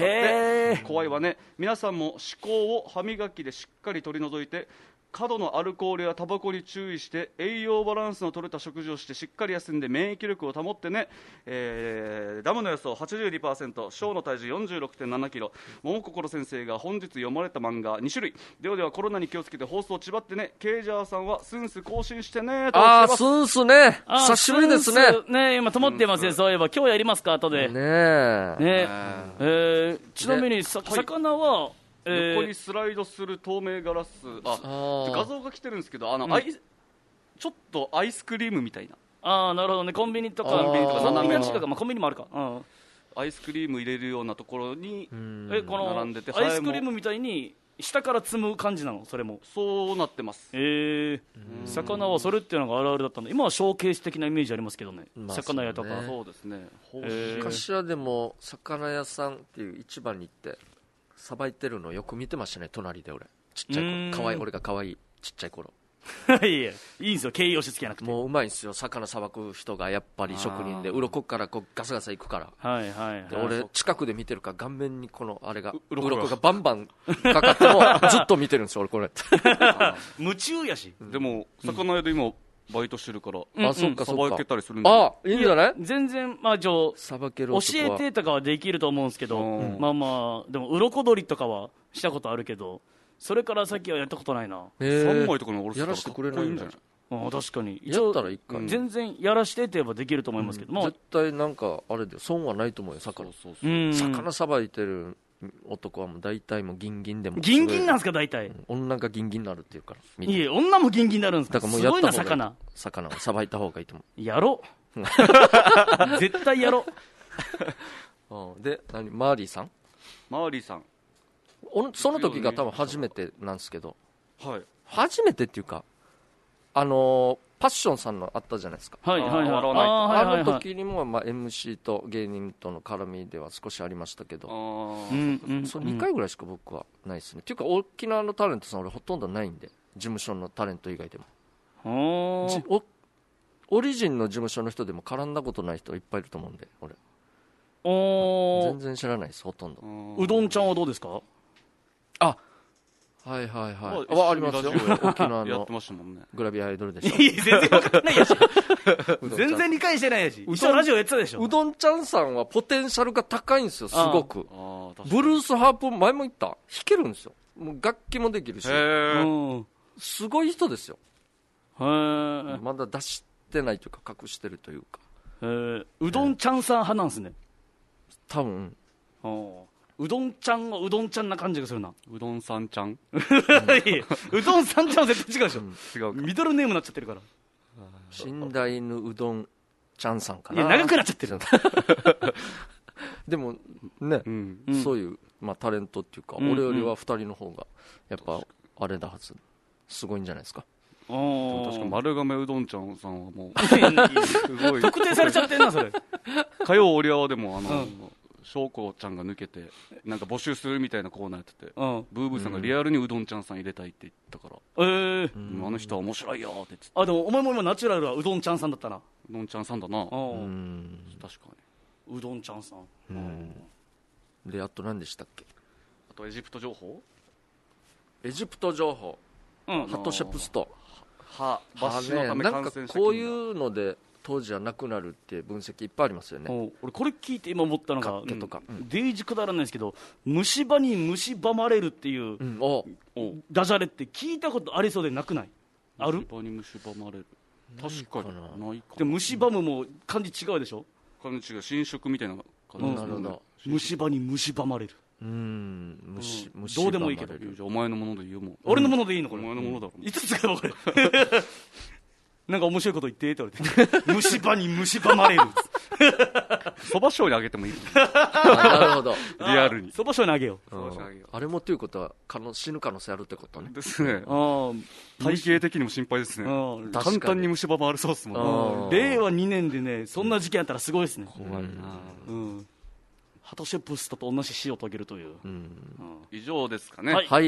怖いわね。皆さんも歯垢を歯磨きでしっかり取り除いて、過度のアルコールやタバコに注意して栄養バランスの取れた食事をしてしっかり休んで免疫力を保ってね。ダムの予想 82%、 ショーの体重 46.7 キロ。桃心先生が本日読まれた漫画2種類。ではコロナに気をつけて放送ちばってね。ケイジャーさんはスンス更新してねと。 スンスね、久しぶりですね。 今止まってますね。そういえば今日やりますか後でちなみに魚は横にスライドする透明ガラス、画像が来てるんですけど、ちょっとアイスクリームみたいな。 なるほどね。コンビニとかコンビニが近く、コンビニもあるか。 アイスクリーム入れるようなところにこのアイスクリームみたいに下から積む感じなの？それもそうなってます。 魚はそれっていうのがあるあるだったんで、今はショーケース的なイメージありますけどね。魚屋とか。 そうですね。 昔はでも魚屋さんっていう市場に行ってさばいてるのよく見てましたね、隣で。俺ちっちゃい頃、俺が可愛いちっちゃい頃。 いや、いいんですよ、形容詞つけなくて。 もううまいんですよ、魚さばく人がやっぱり職人で、鱗からガサガサいくから。俺近くで見てるから顔面にあれが鱗がバンバンかかってもずっと見てるんですよ俺これ。 夢中やし。 でも魚屋で今バイトしてるから、 そっかさばけたりするんで。 いいんじゃない？ 全然さばける教えてとかはできると思うんですけど、でも鱗取りとかはしたことあるけど、 それから先はやったことないな。 3枚とかの俺やらせてくれないんじゃない。 確かにやったらいいか、 全然やらしてって言えばできると思いますけども、 絶対なんかあれで損はないと思うよ。魚さばいてる男はもう大体もうギンギンでもギンギンなんすか大体、 女がギンギンになるっていうからいえ女もギンギンになるんですか。 だからもうやった方がいい。 魚をさばいた方がいいと思う。 やろ絶対やろでマーリーさんその時が多分初めてなんですけど、初めてっていうかパッションさんのあったじゃないですか。 はいはいはい。 あの時にもMC と芸人との絡みでは少しありましたけど、その2回ぐらいしか僕はないですね。っていうか沖縄のタレントさん俺ほとんどないんで、事務所のタレント以外でもオリジンの事務所の人でも絡んだことない人いっぱいいると思うんで、俺全然知らないです。ほとんど。 うどんちゃんはどうですか。 はいはいはい、ありますよ。沖縄のグラビアアイドルでしょ。 全然分かんないやし全然理解してないやし。一緒ラジオやってたでしょ。 うどんちゃんさんはポテンシャルが高いんですよ、すごく。ブルースハープ前も言った弾けるんですよ。もう楽器もできるし、すごい人ですよ。まだ出してないというか隠してるというか。 うどんちゃんさん派なんですね。 多分うどんちゃんはうどんちゃんな感じがするな。 うどんさんちゃんうどんさんちゃんは絶対違うでしょ、 違うか。 ミドルネームになっちゃってるから。 寝台のうどんちゃんさんかな。 いや長くなっちゃってるでもね、そういう、タレントっていうか、俺よりは2人の方がやっぱあれだはず、すごいんじゃないですか。 確か丸亀うどんちゃんさんはもうすごい特定されちゃってんなそれ。 火曜オリアワでも翔子ちゃんが抜けてなんか募集するみたいなコーナーやってて、ブーブーさんがリアルにうどんちゃんさん入れたいって言ったから、あの人は面白いよって言ってた。でもお前も今ナチュラルはうどんちゃんさんだったな。うどんちゃんさんだな。確かにうどんちゃんさん。 であと何でしたっけ。 あとエジプト情報ハトシェプスト抜歯のため感染した。 こういうので当時はなくなるって分析いっぱいありますよね。 俺これ聞いて今思ったのが、 とかデイジくだらないですけど、虫歯に蝕まれるっていう、ダジャレって聞いたことありそうでなくない？ある？ 虫歯に蝕まれる。確かにないかな。 で蝕むも漢字違うでしょ。 漢字違う、新色みたいな感じ。 なるほど。 虫歯に蝕まれる。どうでもいいけど。 じゃあお前のもので言うもん。 俺のものでいいのこれ。 お前のものだろ。 いつ使えばこれ。なんか面白いこと言ってって言われて虫歯に蝕まれるそば醤油あげてもいい。 なるほど。 リアルにそば醤油あげよう。 あれもということは死ぬ可能性あるってことね。 ですね。体型的にも心配ですね。簡単に虫歯もあるそうですもんね。 令和2年でねそんな事件あったらすごいですね。 怖いな。 ハトシェプストと同じ死を遂げるという。 以上ですかね。 はい。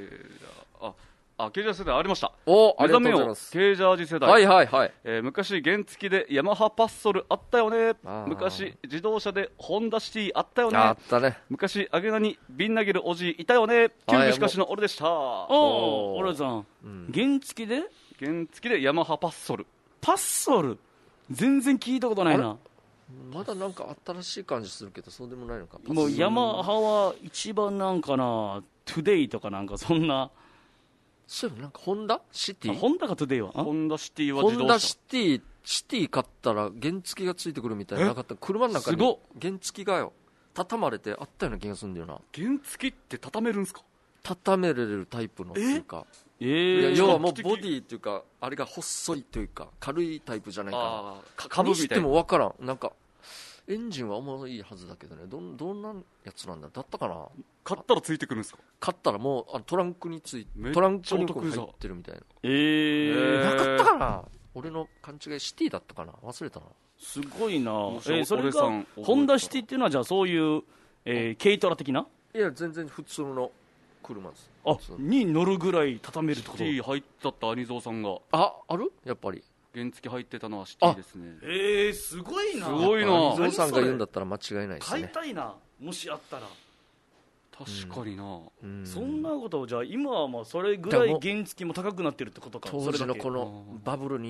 ケージャー世代ありました。 ありがとうございます。 ケージャージ世代。 はいはいはい。 昔原付でヤマハパッソルあったよね。昔自動車でホンダシティあったよね。 あったね。 昔アゲナにビン投げるおじいたよね。キュングしかしの俺でした。 俺さん、原付でヤマハパッソル。 パッソル全然聞いたことないな。 まだなんか新しい感じするけどそうでもないのか。 もうヤマハは一番なんかな、トゥデイとかなんかそんな。 そうなんかホンダシティ、 ホンダかトゥデイはホンダシティは自動車。 ホンダシティ買ったら原付がついてくるみたいななかった。車の中に原付がよ畳まれてあったような気がするんだよな。 原付って畳めるんすか？ 畳めれるタイプのっていうか、要はもうボディっていうかあれが細いというか軽いタイプじゃないかな。 株みたいな。にしても分からん。なんかエンジンは重いはずだけどね。どんなやつなんだったかな。 買ったらついてくるんですか？ 買ったらもうトランクにトランクに入ってるみたいな。なかったかな。俺の勘違いシティだったかな。忘れたな。 すごいな。それがホンダシティっていうのはじゃあそういう軽トラ的な？ いや全然普通の車です。 に乗るぐらい畳めるってこと？ シティ入ったってアニゾーさんが。 ある？やっぱり原付入ってたのはシティですね。 すごいな。 すごいな。 アニゾーさんが言うんだったら間違いないですね。 買いたいな、もしあったら。 確かにな。 そんなことをじゃあ今はまあそれぐらい原付も高くなってるってことか。 当時のこのバブルに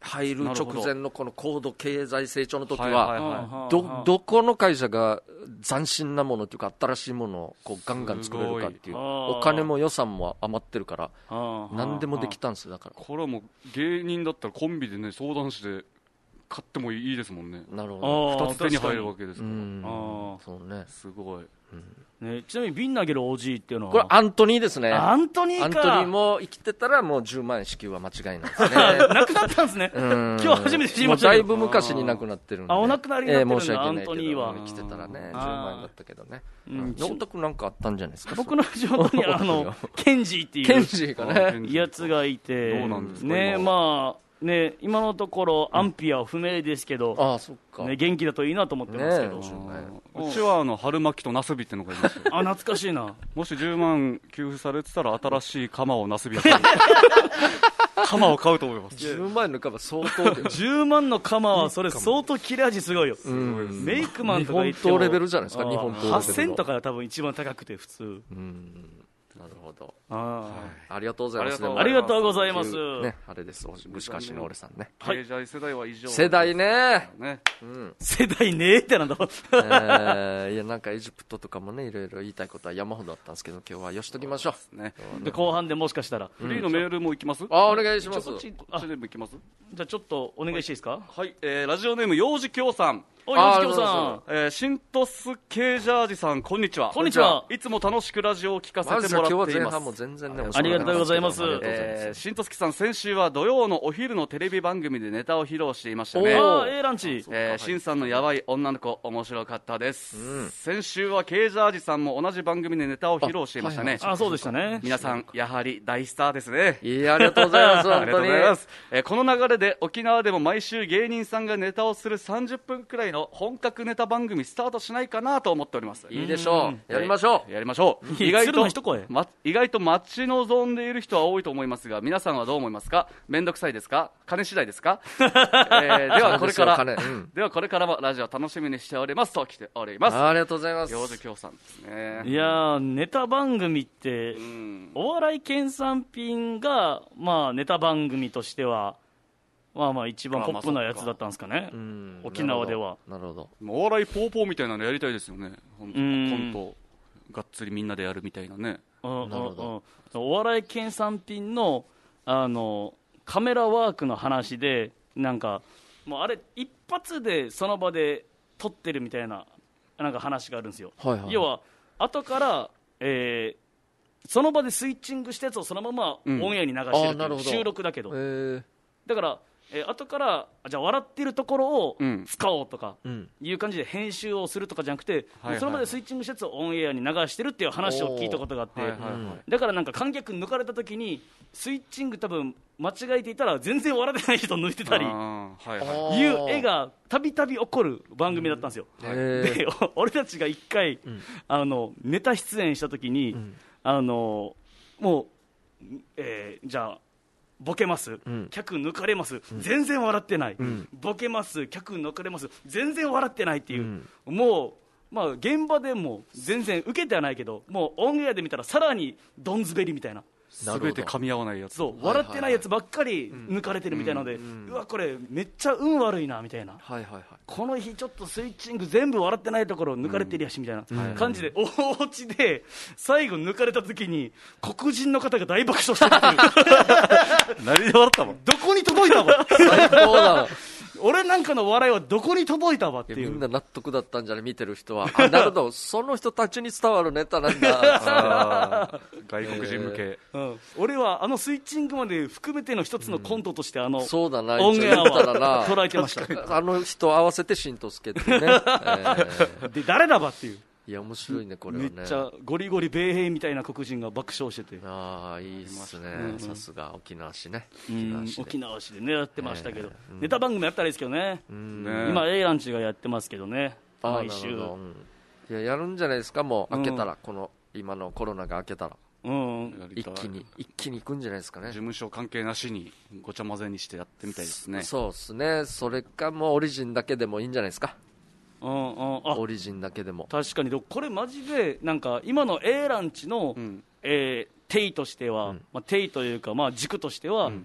入る直前のこの高度経済成長の時はいはいははどこの会社が斬新なものというか新しいものをこうガンガン作れるかっていう、お金も予算も余ってるから何でもできたんですよ。だからこれはもう芸人だったらコンビでね相談して買ってもいいですもんね。 なるほど。 2つ手に入るわけですから。 そうね。 すごい。 ね、ちなみに瓶投げる OG っていうのはこれアントニーですね。 アントニーか。 アントニーも生きてたらもう10万円支給は間違いないですね。 なくなったんですね。今日初めて知りましただいけど。 ぶ昔に亡くなってるんで。 お亡くなりになってるんだ、 申し訳ないけどアントニーは。 生きてたらね10万円だったけどね。直太くなんかあったんじゃないですか。 僕の地元にケンジーっていうケンジーがねやつがいて、 どうなんですかね、まあね、今のところ安否は不明ですけど、 ああそっか、 ね、元気だといいなと思ってますけど、 うちは春巻きとナスビってのがいますよ。 懐かしいな。 もし10万給付されてたら新しい鎌をナスビや鎌を買うと思います。 10万円の鎌相当で 10万の鎌はそれ相当切れ味すごいよ。メイクマンとか言っても日本刀レベルじゃないですか。日本刀レベルの 8000とかが多分一番高くて普通。 なるほど。 ありがとうございます。 りがとうございます。 ね、あれです。ぐしかしの俺さんね。 経済世代は以上。 世代ね。 世代ねってなんだ。 いやなんかエジプトとかもねいろいろ言いたいことは山ほどあったんですけど今日はよしときましょう。 ね。 で後半でもしかしたらフリーのメールも行きます？ お願いします。 こっちでも行きます？ じゃあちょっとお願いしていいですか？ はい。ラジオネーム幼児京さん。 およしきょうさん、 シントスケージャージさん、こんにちは。 こんにちは。 いつも楽しくラジオを聞かせてもらっています。 今日は前半も全然ね、 ありがとうございます。 シントスケさん、先週は土曜のお昼のテレビ番組でネタを披露していましたね。 ランチ。 シンさんのやばい女の子、面白かったです。先週はケージャージさんも同じ番組でネタを披露していましたね。 そうでしたね。 皆さん、やはり大スターですね。 いや、ありがとうございます。 ありがとうございます。この流れで沖縄でも毎週芸人さんがネタをする30分くらいの本格ネタ番組スタートしないかなと思っております。 いいでしょう。やりましょう。 やりましょう。意外と待ち望んでいる人は多いと思いますが、皆さんはどう思いますか？めんどくさいですか？金次第ですか？ではこれからもラジオ楽しみにしておりますと来ております。 ありがとうございます。 幼児京さんですね。 いやネタ番組ってお笑い県産品がまあネタ番組としてはまあ一番ポップなやつだったんですかね、沖縄では。 なるほど。 お笑いポーポーみたいなのやりたいですよね。コントがっつりみんなでやるみたいなね。 お笑い県産品のカメラワークの話でなんかもうあれ一発でその場で撮ってるみたいななんか話があるんですよ。要は後からその場でスイッチングしたやつをそのままオンエアに流してるっていう収録だけど、だから後からじゃあ笑ってるところを使おうとかいう感じで編集をするとかじゃなくて、その場でスイッチングしたやつをオンエアに流してるっていう話を聞いたことがあって、だからなんか観客抜かれた時にスイッチング多分間違えていたら全然笑ってない人抜いてたりいう絵がたびたび起こる番組だったんですよ。で俺たちが一回ネタ出演した時にもうじゃあボケます、客抜かれます、全然笑ってない、ボケます、客抜かれます、全然笑ってないっていう、もう、まあ、現場でも全然受けてはないけど、もうオンエアで見たらさらにどん滑りみたいな。 全て噛み合わないやつ。 そう笑ってないやつばっかり抜かれてるみたいなので、うわこれめっちゃ運悪いなみたいな、この日ちょっとスイッチング全部笑ってないところ抜かれてるやしみたいな感じで大落ちで最後抜かれた時に黒人の方が大爆笑してるっていう何で笑ったの？ どこに届いたわ最高だ俺なんかの笑いはどこに届いたわっていう。 みんな納得だったんじゃない見てる人は。なるほどその人たちに伝わるネタなんだ外国人向け、 俺はスイッチングまで含めての一つのコントとしてそうだなオンエアは捉えてましたあの人合わせてしんとすけってね、 で誰だばっていう。 いや面白いねこれはね。 めっちゃゴリゴリ米兵みたいな黒人が爆笑してて、 ああいいっすね、さすが沖縄市ね。 沖縄市でねやってましたけど、ネタ番組やったらいいですけどね。今 A ランチがやってますけどね毎週。 いややるんじゃないですかもう開けたら、この今のコロナが明けたら一気に行くんじゃないですかね。 事務所関係なしにごちゃ混ぜにしてやってみたいですね。 そうですね。それかもうオリジンだけでもいいんじゃないですか。オリジンだけでも確かに。これマジでなんか今の A ランチの、定位としては、定位というか、軸としては、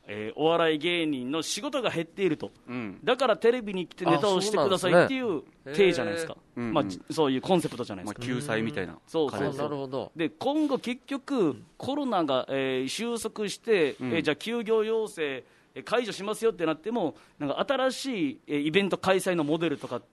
お笑い芸人の仕事が減っていると、 うん、 だからテレビに来てネタをしてくださいっていう体じゃないですか、まあ、そういうコンセプトじゃないですか、 救済みたいな、 そうそうそう、 なるほど。 で今後結局コロナが、収束して、じゃあ休業要請解除しますよってなっても、なんか新しいイベント開催のモデルとかって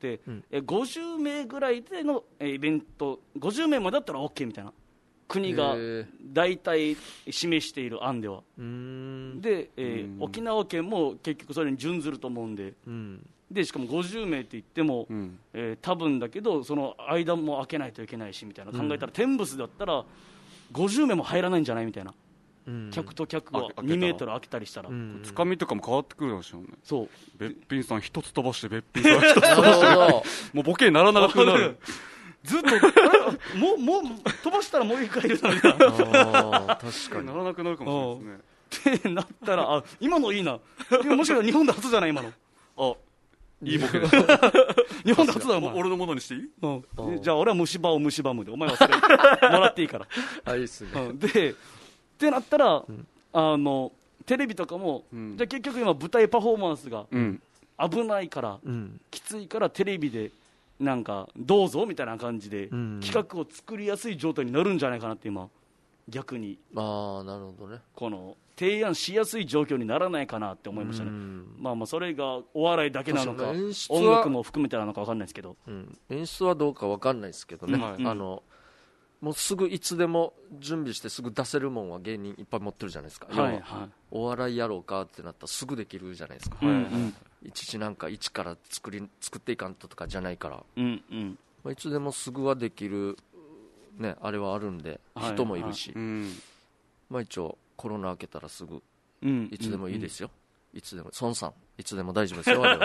、50名ぐらいでのイベント、50名までだったら OK みたいな、国が大体示している案では。で、沖縄県も結局それに準ずると思うんで、でしかも50名って言っても、多分だけどその間も空けないといけないしみたいな考えたら、テンブスだったら50名も入らないんじゃないみたいな。客と客が2メートル空けたりしたら、 つかみとかも変わってくるでしょうね。 そう、 べっぴんさん一つ飛ばして、べっぴんさん一つ飛ばしてもうボケにならなくなるずっともう飛ばしたらもう一回いるのにな、 確かにならなくなるかもしれないですね。 ってなったら、あ、今のいいな、今もしかしたら日本で初じゃない、今の。 あ、いいボケで日本で初だよ、お前。 俺のものにしていい？ じゃあ俺は虫歯を虫歯むで、お前はそれもらっていいから。 あ、いいっすね。 でってなったら、テレビとかも、じゃあ結局今舞台パフォーマンスが危ないから、きついからテレビでなんかどうぞみたいな感じで企画を作りやすい状態になるんじゃないかなって今逆に、 なるほどね、 この提案しやすい状況にならないかなって思いましたね。まあそれがお笑いだけなのか音楽も含めてなのか分かんないですけど、 演出はどうか分かんないですけどね、もうすぐいつでも準備してすぐ出せるもんは芸人いっぱい持ってるじゃないですか、お笑いやろうかってなったらすぐできるじゃないですか、いちいちなんか一から作っていかんとかじゃないから、いつでもすぐはできる、ね、あれはあるんで、人もいるし、一応コロナ明けたらすぐいつでもいいですよ、いつでも孫さんいつでも大丈夫ですよ我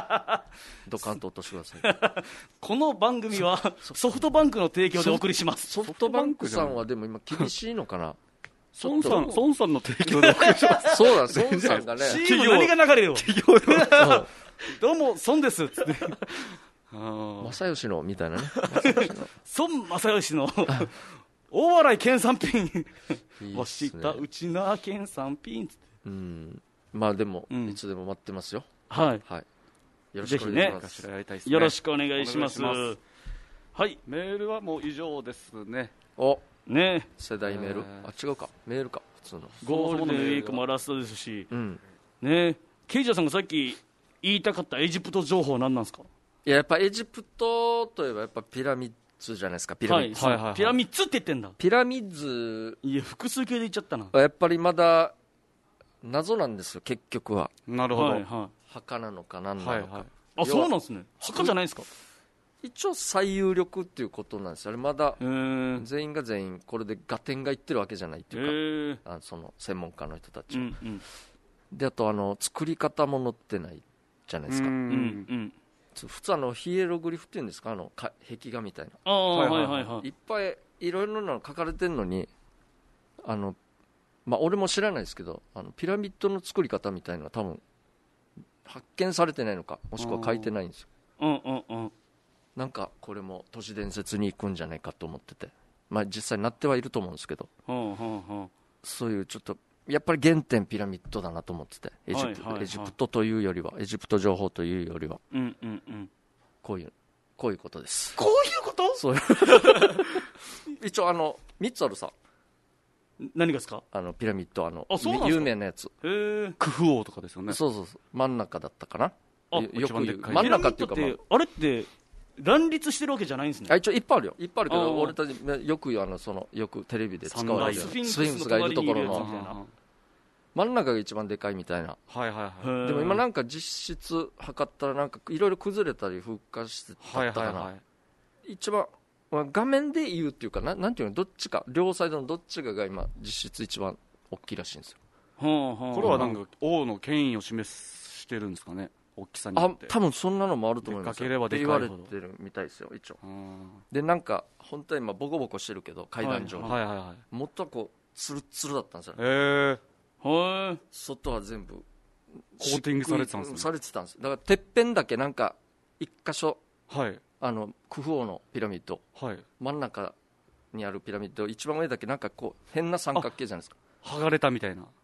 々ドカンと落としてくださいこの番組はソフトバンクの提供でお送りします。 ソフトバンクさんはでも今厳しいのかな孫さんの提供でお送りしますそうだ、孫さんがね CM 何が流れるよどうも孫ですっつって正義のみたいなね孫正義の大笑い県産品わしったうちな県産品っつって、 まあでも、いつでも待ってますよ。 はい。 よろしくお願いします。 ぜひね、よろしくお願いします。はい。 メールはもう以上ですね。 ね。 世代メール？違うか。メールか。普通の。 ゴールデンウィークもラストですし、ね。ケイジャーさんがさっき言いたかったエジプト情報何なんですか？ いや、やっぱエジプトといえばやっぱピラミッドじゃないですか。ピラミッド。 ピラミッドって言ってんだ。 ピラミッド。 いや、複数形で言っちゃったな。 やっぱりまだ謎なんですよ、結局は。 なるほど。 墓なのか何なのか。 あ、そうなんですね。墓じゃないですか。 一応最有力っていうことなんですよ。あれまだ全員が全員これで合点がいってるわけじゃないっていうか、その専門家の人たちは。で、あと作り方も載ってないじゃないですか。普通ヒエログリフっていうんですか、壁画みたいな。いっぱいいろいろなの書かれてるのに、まあ、俺も知らないですけど、ピラミッドの作り方みたいなのは多分発見されてないのか、もしくは書いてないんですよ。なんかこれも都市伝説に行くんじゃないかと思ってて、まあ、実際なってはいると思うんですけど、そういうちょっとやっぱり原点ピラミッドだなと思ってて、エジプトというよりは、エジプト情報というよりは、こういうことです。 こういうこと？ そういう一応3つあるさ。 何がですか？ ピラミッド有名なやつ。 クフ王とかですよね。 そう真ん中だったかな。 よく言う真ん中っていうか、 あれって乱立してるわけじゃないんですね。 一応いっぱいあるよ。いっぱいあるけど、俺たちよく言うよくテレビで使われるスフィンクスがいるところの真ん中が一番でかいみたいな。でも今なんか実質測ったらなんかいろいろ崩れたり風化してたかな。一番画面で言うっていうか、なんていうの、どっちか両サイドのどっちかが今実質一番大きいらしいんですよ。 これはなんか王の権威を示してるんですかね、大きさによって。 多分そんなのもあると思いますよ。って言われてるみたいですよ、一応。でなんか本当は今ボコボコしてるけど階段上に、もっとこうツルツルだったんですよ。外は全部コーティングされてたんですね。 されてたんです。だからてっぺんだけなんか一箇所、クフ王のピラミッド、真ん中にあるピラミッド一番上だけなんかこう変な三角形じゃないですか。 剥がれたみたいな。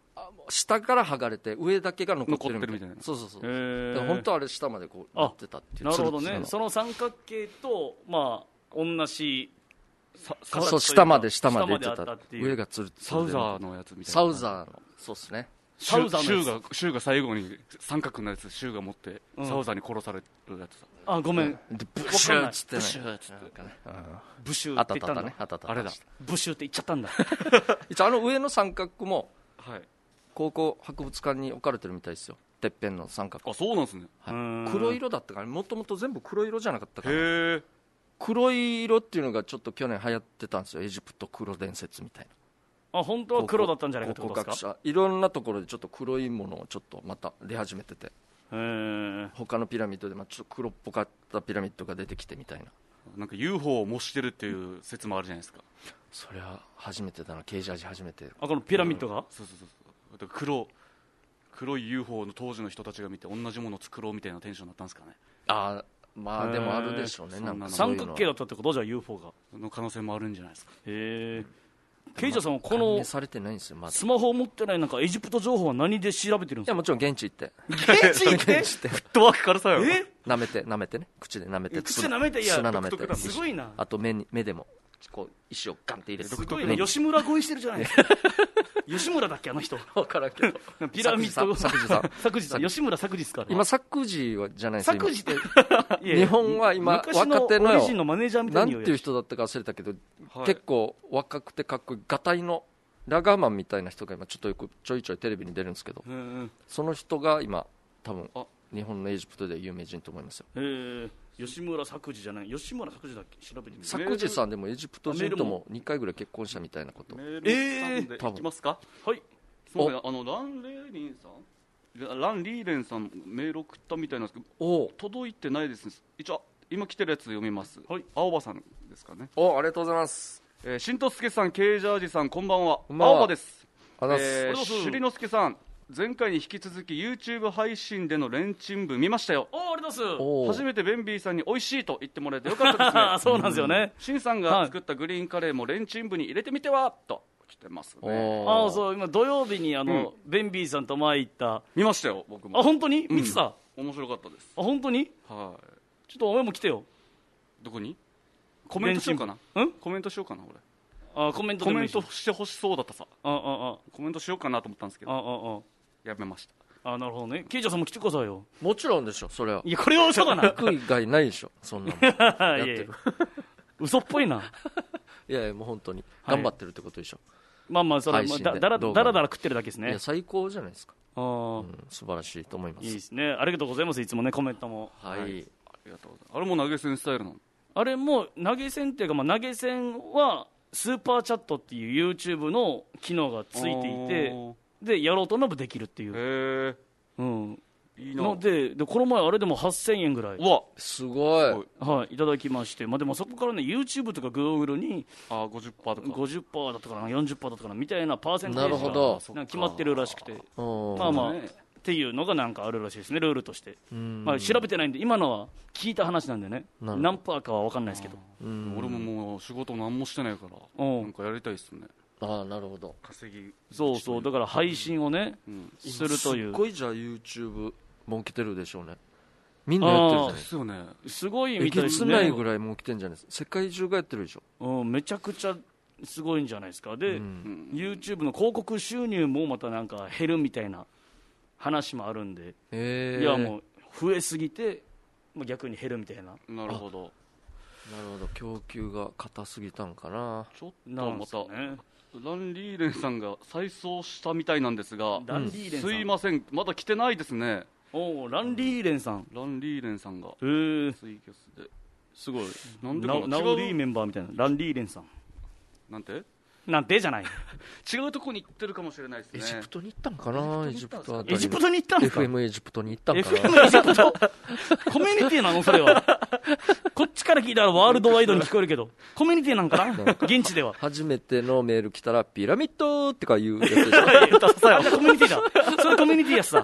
下から剥がれて上だけが残ってるみたいな。 残ってるみたいな。 そうそうそう。 へーだから本当はあれ下までこうなってたっていう。 なるほどね。 つるつるのその三角形とまあ同じそう下まで出て下まであたったっていう上がつるつるサウザーのやつみたいな。 サウザーのそうですね。 サウザーのやつシュウが最後に三角のやつシュウが持って、サウザーに殺されるやつさ。 あ、ごめん。 でブシューっつってね。 ブシューっつってなんかねブシューあっ言ったんだってたったね。あったあった。 あれだ。 ブシューって言っちゃったんだ。 一応上の三角もはい。 高校博物館に置かれてるみたいですよ。てっぺんの三角。 あ、そうなんですね。 はい黒色だったからもともと全部黒色じゃなかったから。 へえ。 黒い色っていうのがちょっと去年流行ってたんですよ。エジプト黒伝説みたいな。 あ、本当は黒だったんじゃないかってことですか。 いろんなところでちょっと黒いものをちょっとまた出始めてて、 へー他のピラミッドでちょっと黒っぽかったピラミッドが出てきてみたいな。 なんか UFO を模してるっていう説もあるじゃないですか。 それは初めてだな。ケージ味初めて。 あ、このピラミッドが、 そうそうそうそう。だから黒い UFO の当時の人たちが見て同じものを作ろうみたいなテンションだったんですかね。 ああまあでもあるでしょうね。なんかそういうの三角形だったってことじゃあ UFO が。 の可能性もあるんじゃないですか。 へえ。ケイジャーさんはこ解の明されてないんですよまだ。 スマホを持ってないなんかエジプト情報は何で調べてるんですか。 いやもちろん現地行って現地行って現地行ってフットワークからさよ。 舐めてね口で舐めて口で舐めていや砂舐めて独特だすごいな。 あと目でもこう石をガンって入れてすごいね。吉村越えしてるじゃないですか。吉村だっけあの人。 分からんけどピラミッド作治さん作治さん吉村作治ですから。 今作治はじゃないですよ作治っていや日本は今昔の若手のオリジンのマネージャーみたないんに言うていう人だったか忘れたけど、 はい結構若くてかっこいいガタイのラガーマンみたいな人が今ちょっとよくちょいちょいテレビに出るんですけど、その人が今多分日本のエジプトで有名人と思いますよ。 吉村作治じゃない吉村作治だっけ調べてみる。 作治さんでもエジプト人とも2回ぐらい結婚したみたいなこと。 メールでいきますか。 はい。 そうね、ランリーレンさんメール送ったみたいなんですけど、 お届いてないですね。一応今来てるやつ読みます。 はい。 青葉さんですかね。 おありがとうございます。 しんとすけさん、ケイジャージさん、こんばんは。 こんばんは青葉です。 ありがとうございますしゅりのすけさん、前回に引き続き YouTube 配信でのレンチン部見ましたよ。 おー、ありがとうございます。 お初めてベンビーさんに美味しいと言ってもらえてよかったですね。 そうなんですよね。 しんさんが作ったグリーンカレーもレンチン部に入れてみてはと来てますね。 ああ、そう今土曜日にベンビーさんと前行った。 見ましたよ僕も。 あ、本当に見てた。あ、 面白かったです。 本当に。 はい。 ちょっとお前も来てよ。 どこに？コメントしようかな。コメントしようかな俺。 あ、コメントでもいいし。 コメントしてほしそうだったさ。 コメントしようかなと思ったんですけど。やめました。 なるほどね。ケイジャーさんも来てくださいよ。 もちろんでしょそれは。 いやこれは嘘だな。 行く以外ないでしょそんなもんやってる。 嘘っぽいな。 いやいやもう本当に頑張ってるってことでしょ。 まあまあそれだらだら食ってるだけですね。 いや最高じゃないですか。 素晴らしいと思います。 いいですね。ありがとうございます。いつもねコメントも。 はい。ありがとうございます。あれも投げ銭スタイルなの？ あれも投げ銭っていうか投げ銭はスーパーチャットっていう YouTube の機能がついていて、でやろうと思えばできるっていう。 へえ。いいな。 でこの前あれでも8000円ぐらい。 うわすごい。 はいいただきまして、でもそこからね YouTube とか Google に 50%とか 50%だったかな40%だったかなみたいなパーセンテージが決まってるらしくて、まあまあっていうのがなんかあるらしいですねルールとして。調べてないんで今のは聞いた話なんでね何パーかは分かんないですけど。 俺ももう仕事何もしてないからなんかやりたいっすね。 ああなるほど。 稼ぎ。 そうだから配信をねするという。 すごいじゃあ YouTube 儲けてるでしょうね。みんなやってるじゃないですか。 すごいみたいですね。 えげつないぐらい儲けてるんじゃないですか。世界中がやってるでしょ。 めちゃくちゃすごいんじゃないですか。で、YouTube の広告収入もまたなんか減るみたいな話もあるんで、いやもう増えすぎて逆に減るみたいな。 なるほど供給が硬すぎたんかな。 ちょっとまたランリーレンさんが再送したみたいなんですが、すいませんまだ来てないですね。 ランリーレンさんがツイキャスですごい。 なんでかな。 ナウリーメンバーみたいな。ランリーレンさんなんてじゃない違うとこに行ってるかもしれないですね。 エジプトに行ったんかな。エジプトに行ったんですか。 FM エジプトに行ったんかな。 FM エジプトコミュニティなのそれは。こっちから聞いたらワールドワイドに聞こえるけどコミュニティなんかな現地では。 初めてのメール来たらピラミッドってか言うやつでしょ。 コミュニティだそれコミュニティやつさ。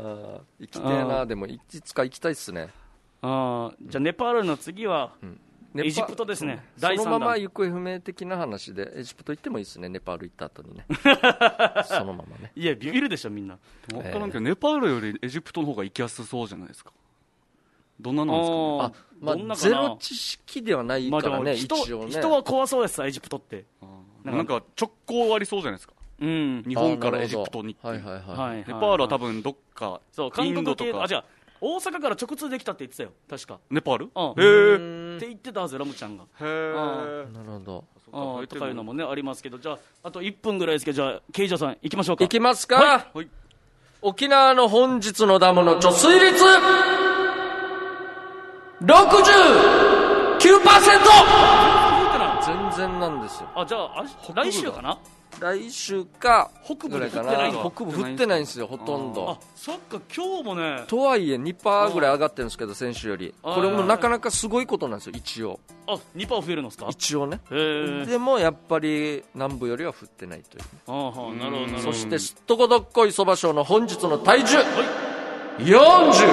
行きたいな。でもいつか行きたいっすね。 じゃあネパールの次はエジプトですね。 そのまま行方不明的な話でエジプト行ってもいいですね。ネパール行った後にねそのままね。 いやビビるでしょみんな。 分からんけど、ネパールよりエジプトの方が行きやすそうじゃないですか。どんななんですかね。 ゼロ知識ではないからね、一応ね。 人は怖そうですエジプトって。 なんか直行ありそうじゃないですか。日本からエジプトにっていう。ネパールは多分どっかインドとか。 じゃあ大阪から直通できたって言ってたよ確か。 ネパール？ へえって言ってたはずラムちゃんが。 へえ。なるほど。とかいうのもねありますけど、じゃああと1分ぐらいですけど、じゃあケイジャーさん行きましょうか。 行きますか。沖縄の本日のダムの貯水率 69%。全然なんですよ。 じゃあ来週かな。 来週か北部で降ってないの。 北部降ってないんですよほとんど。 そっか今日もね。 とはいえ 2% ぐらい上がってるんですけど先週より。これもなかなかすごいことなんですよ一応。 2% 増えるのですか一応ね。でもやっぱり南部よりは降ってないという。 なるほど。 そしてすっとこどっこいそば賞の本日の体重 45.8 キロ。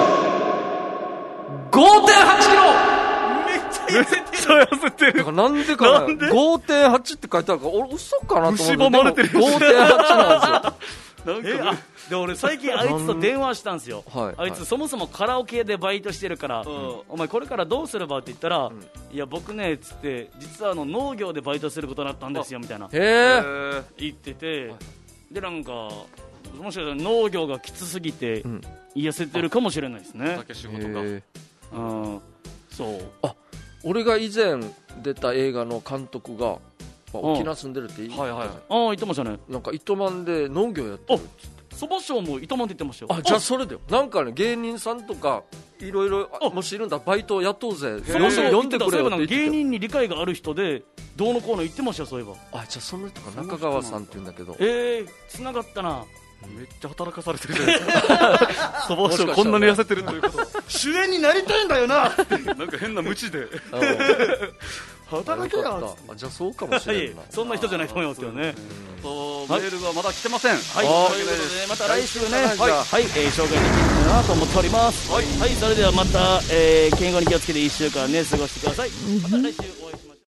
めっちゃ痩せてる。 だからなんでかな 5.8 って書いてあるから俺嘘かなと思って。 蝕まれてる。 5.8 なんですよ。 で俺最近あいつと電話したんですよ。あいつそもそもカラオケでバイトしてるから、お前これからどうすればって言ったら、いや僕ねっつって実は農業でバイトすることになったんですよみたいな言ってて、でなんかもしかしたら農業がきつすぎて痩せてるかもしれないですね。 仕事が。 そう。 俺が以前出た映画の監督が沖縄住んでるって言ってましたね。 なんか糸満で農業やってるっつって。 そば賞も糸満って言ってましたよ。 じゃあそれだよ。なんかね芸人さんとかいろいろもしいるんだバイト雇うぜ呼んでくれよって言って。 芸人に理解がある人でどうのこうの言ってましたよそういえば。 じゃあその人が中川さんって言うんだけど。 繋がったな。 めっちゃ働かされてるじゃないですか。そば賞こんなに痩せてるということ。 主演になりたいんだよな。 なんか変な無知で働けよ。 じゃあそうかもしれない。 そんな人じゃないと思いますけどね。 メールがまだ来てません。 ということでまた来週ね紹介できるかなと思っております。それではまた健康に気をつけて1週間ね過ごしてください。また来週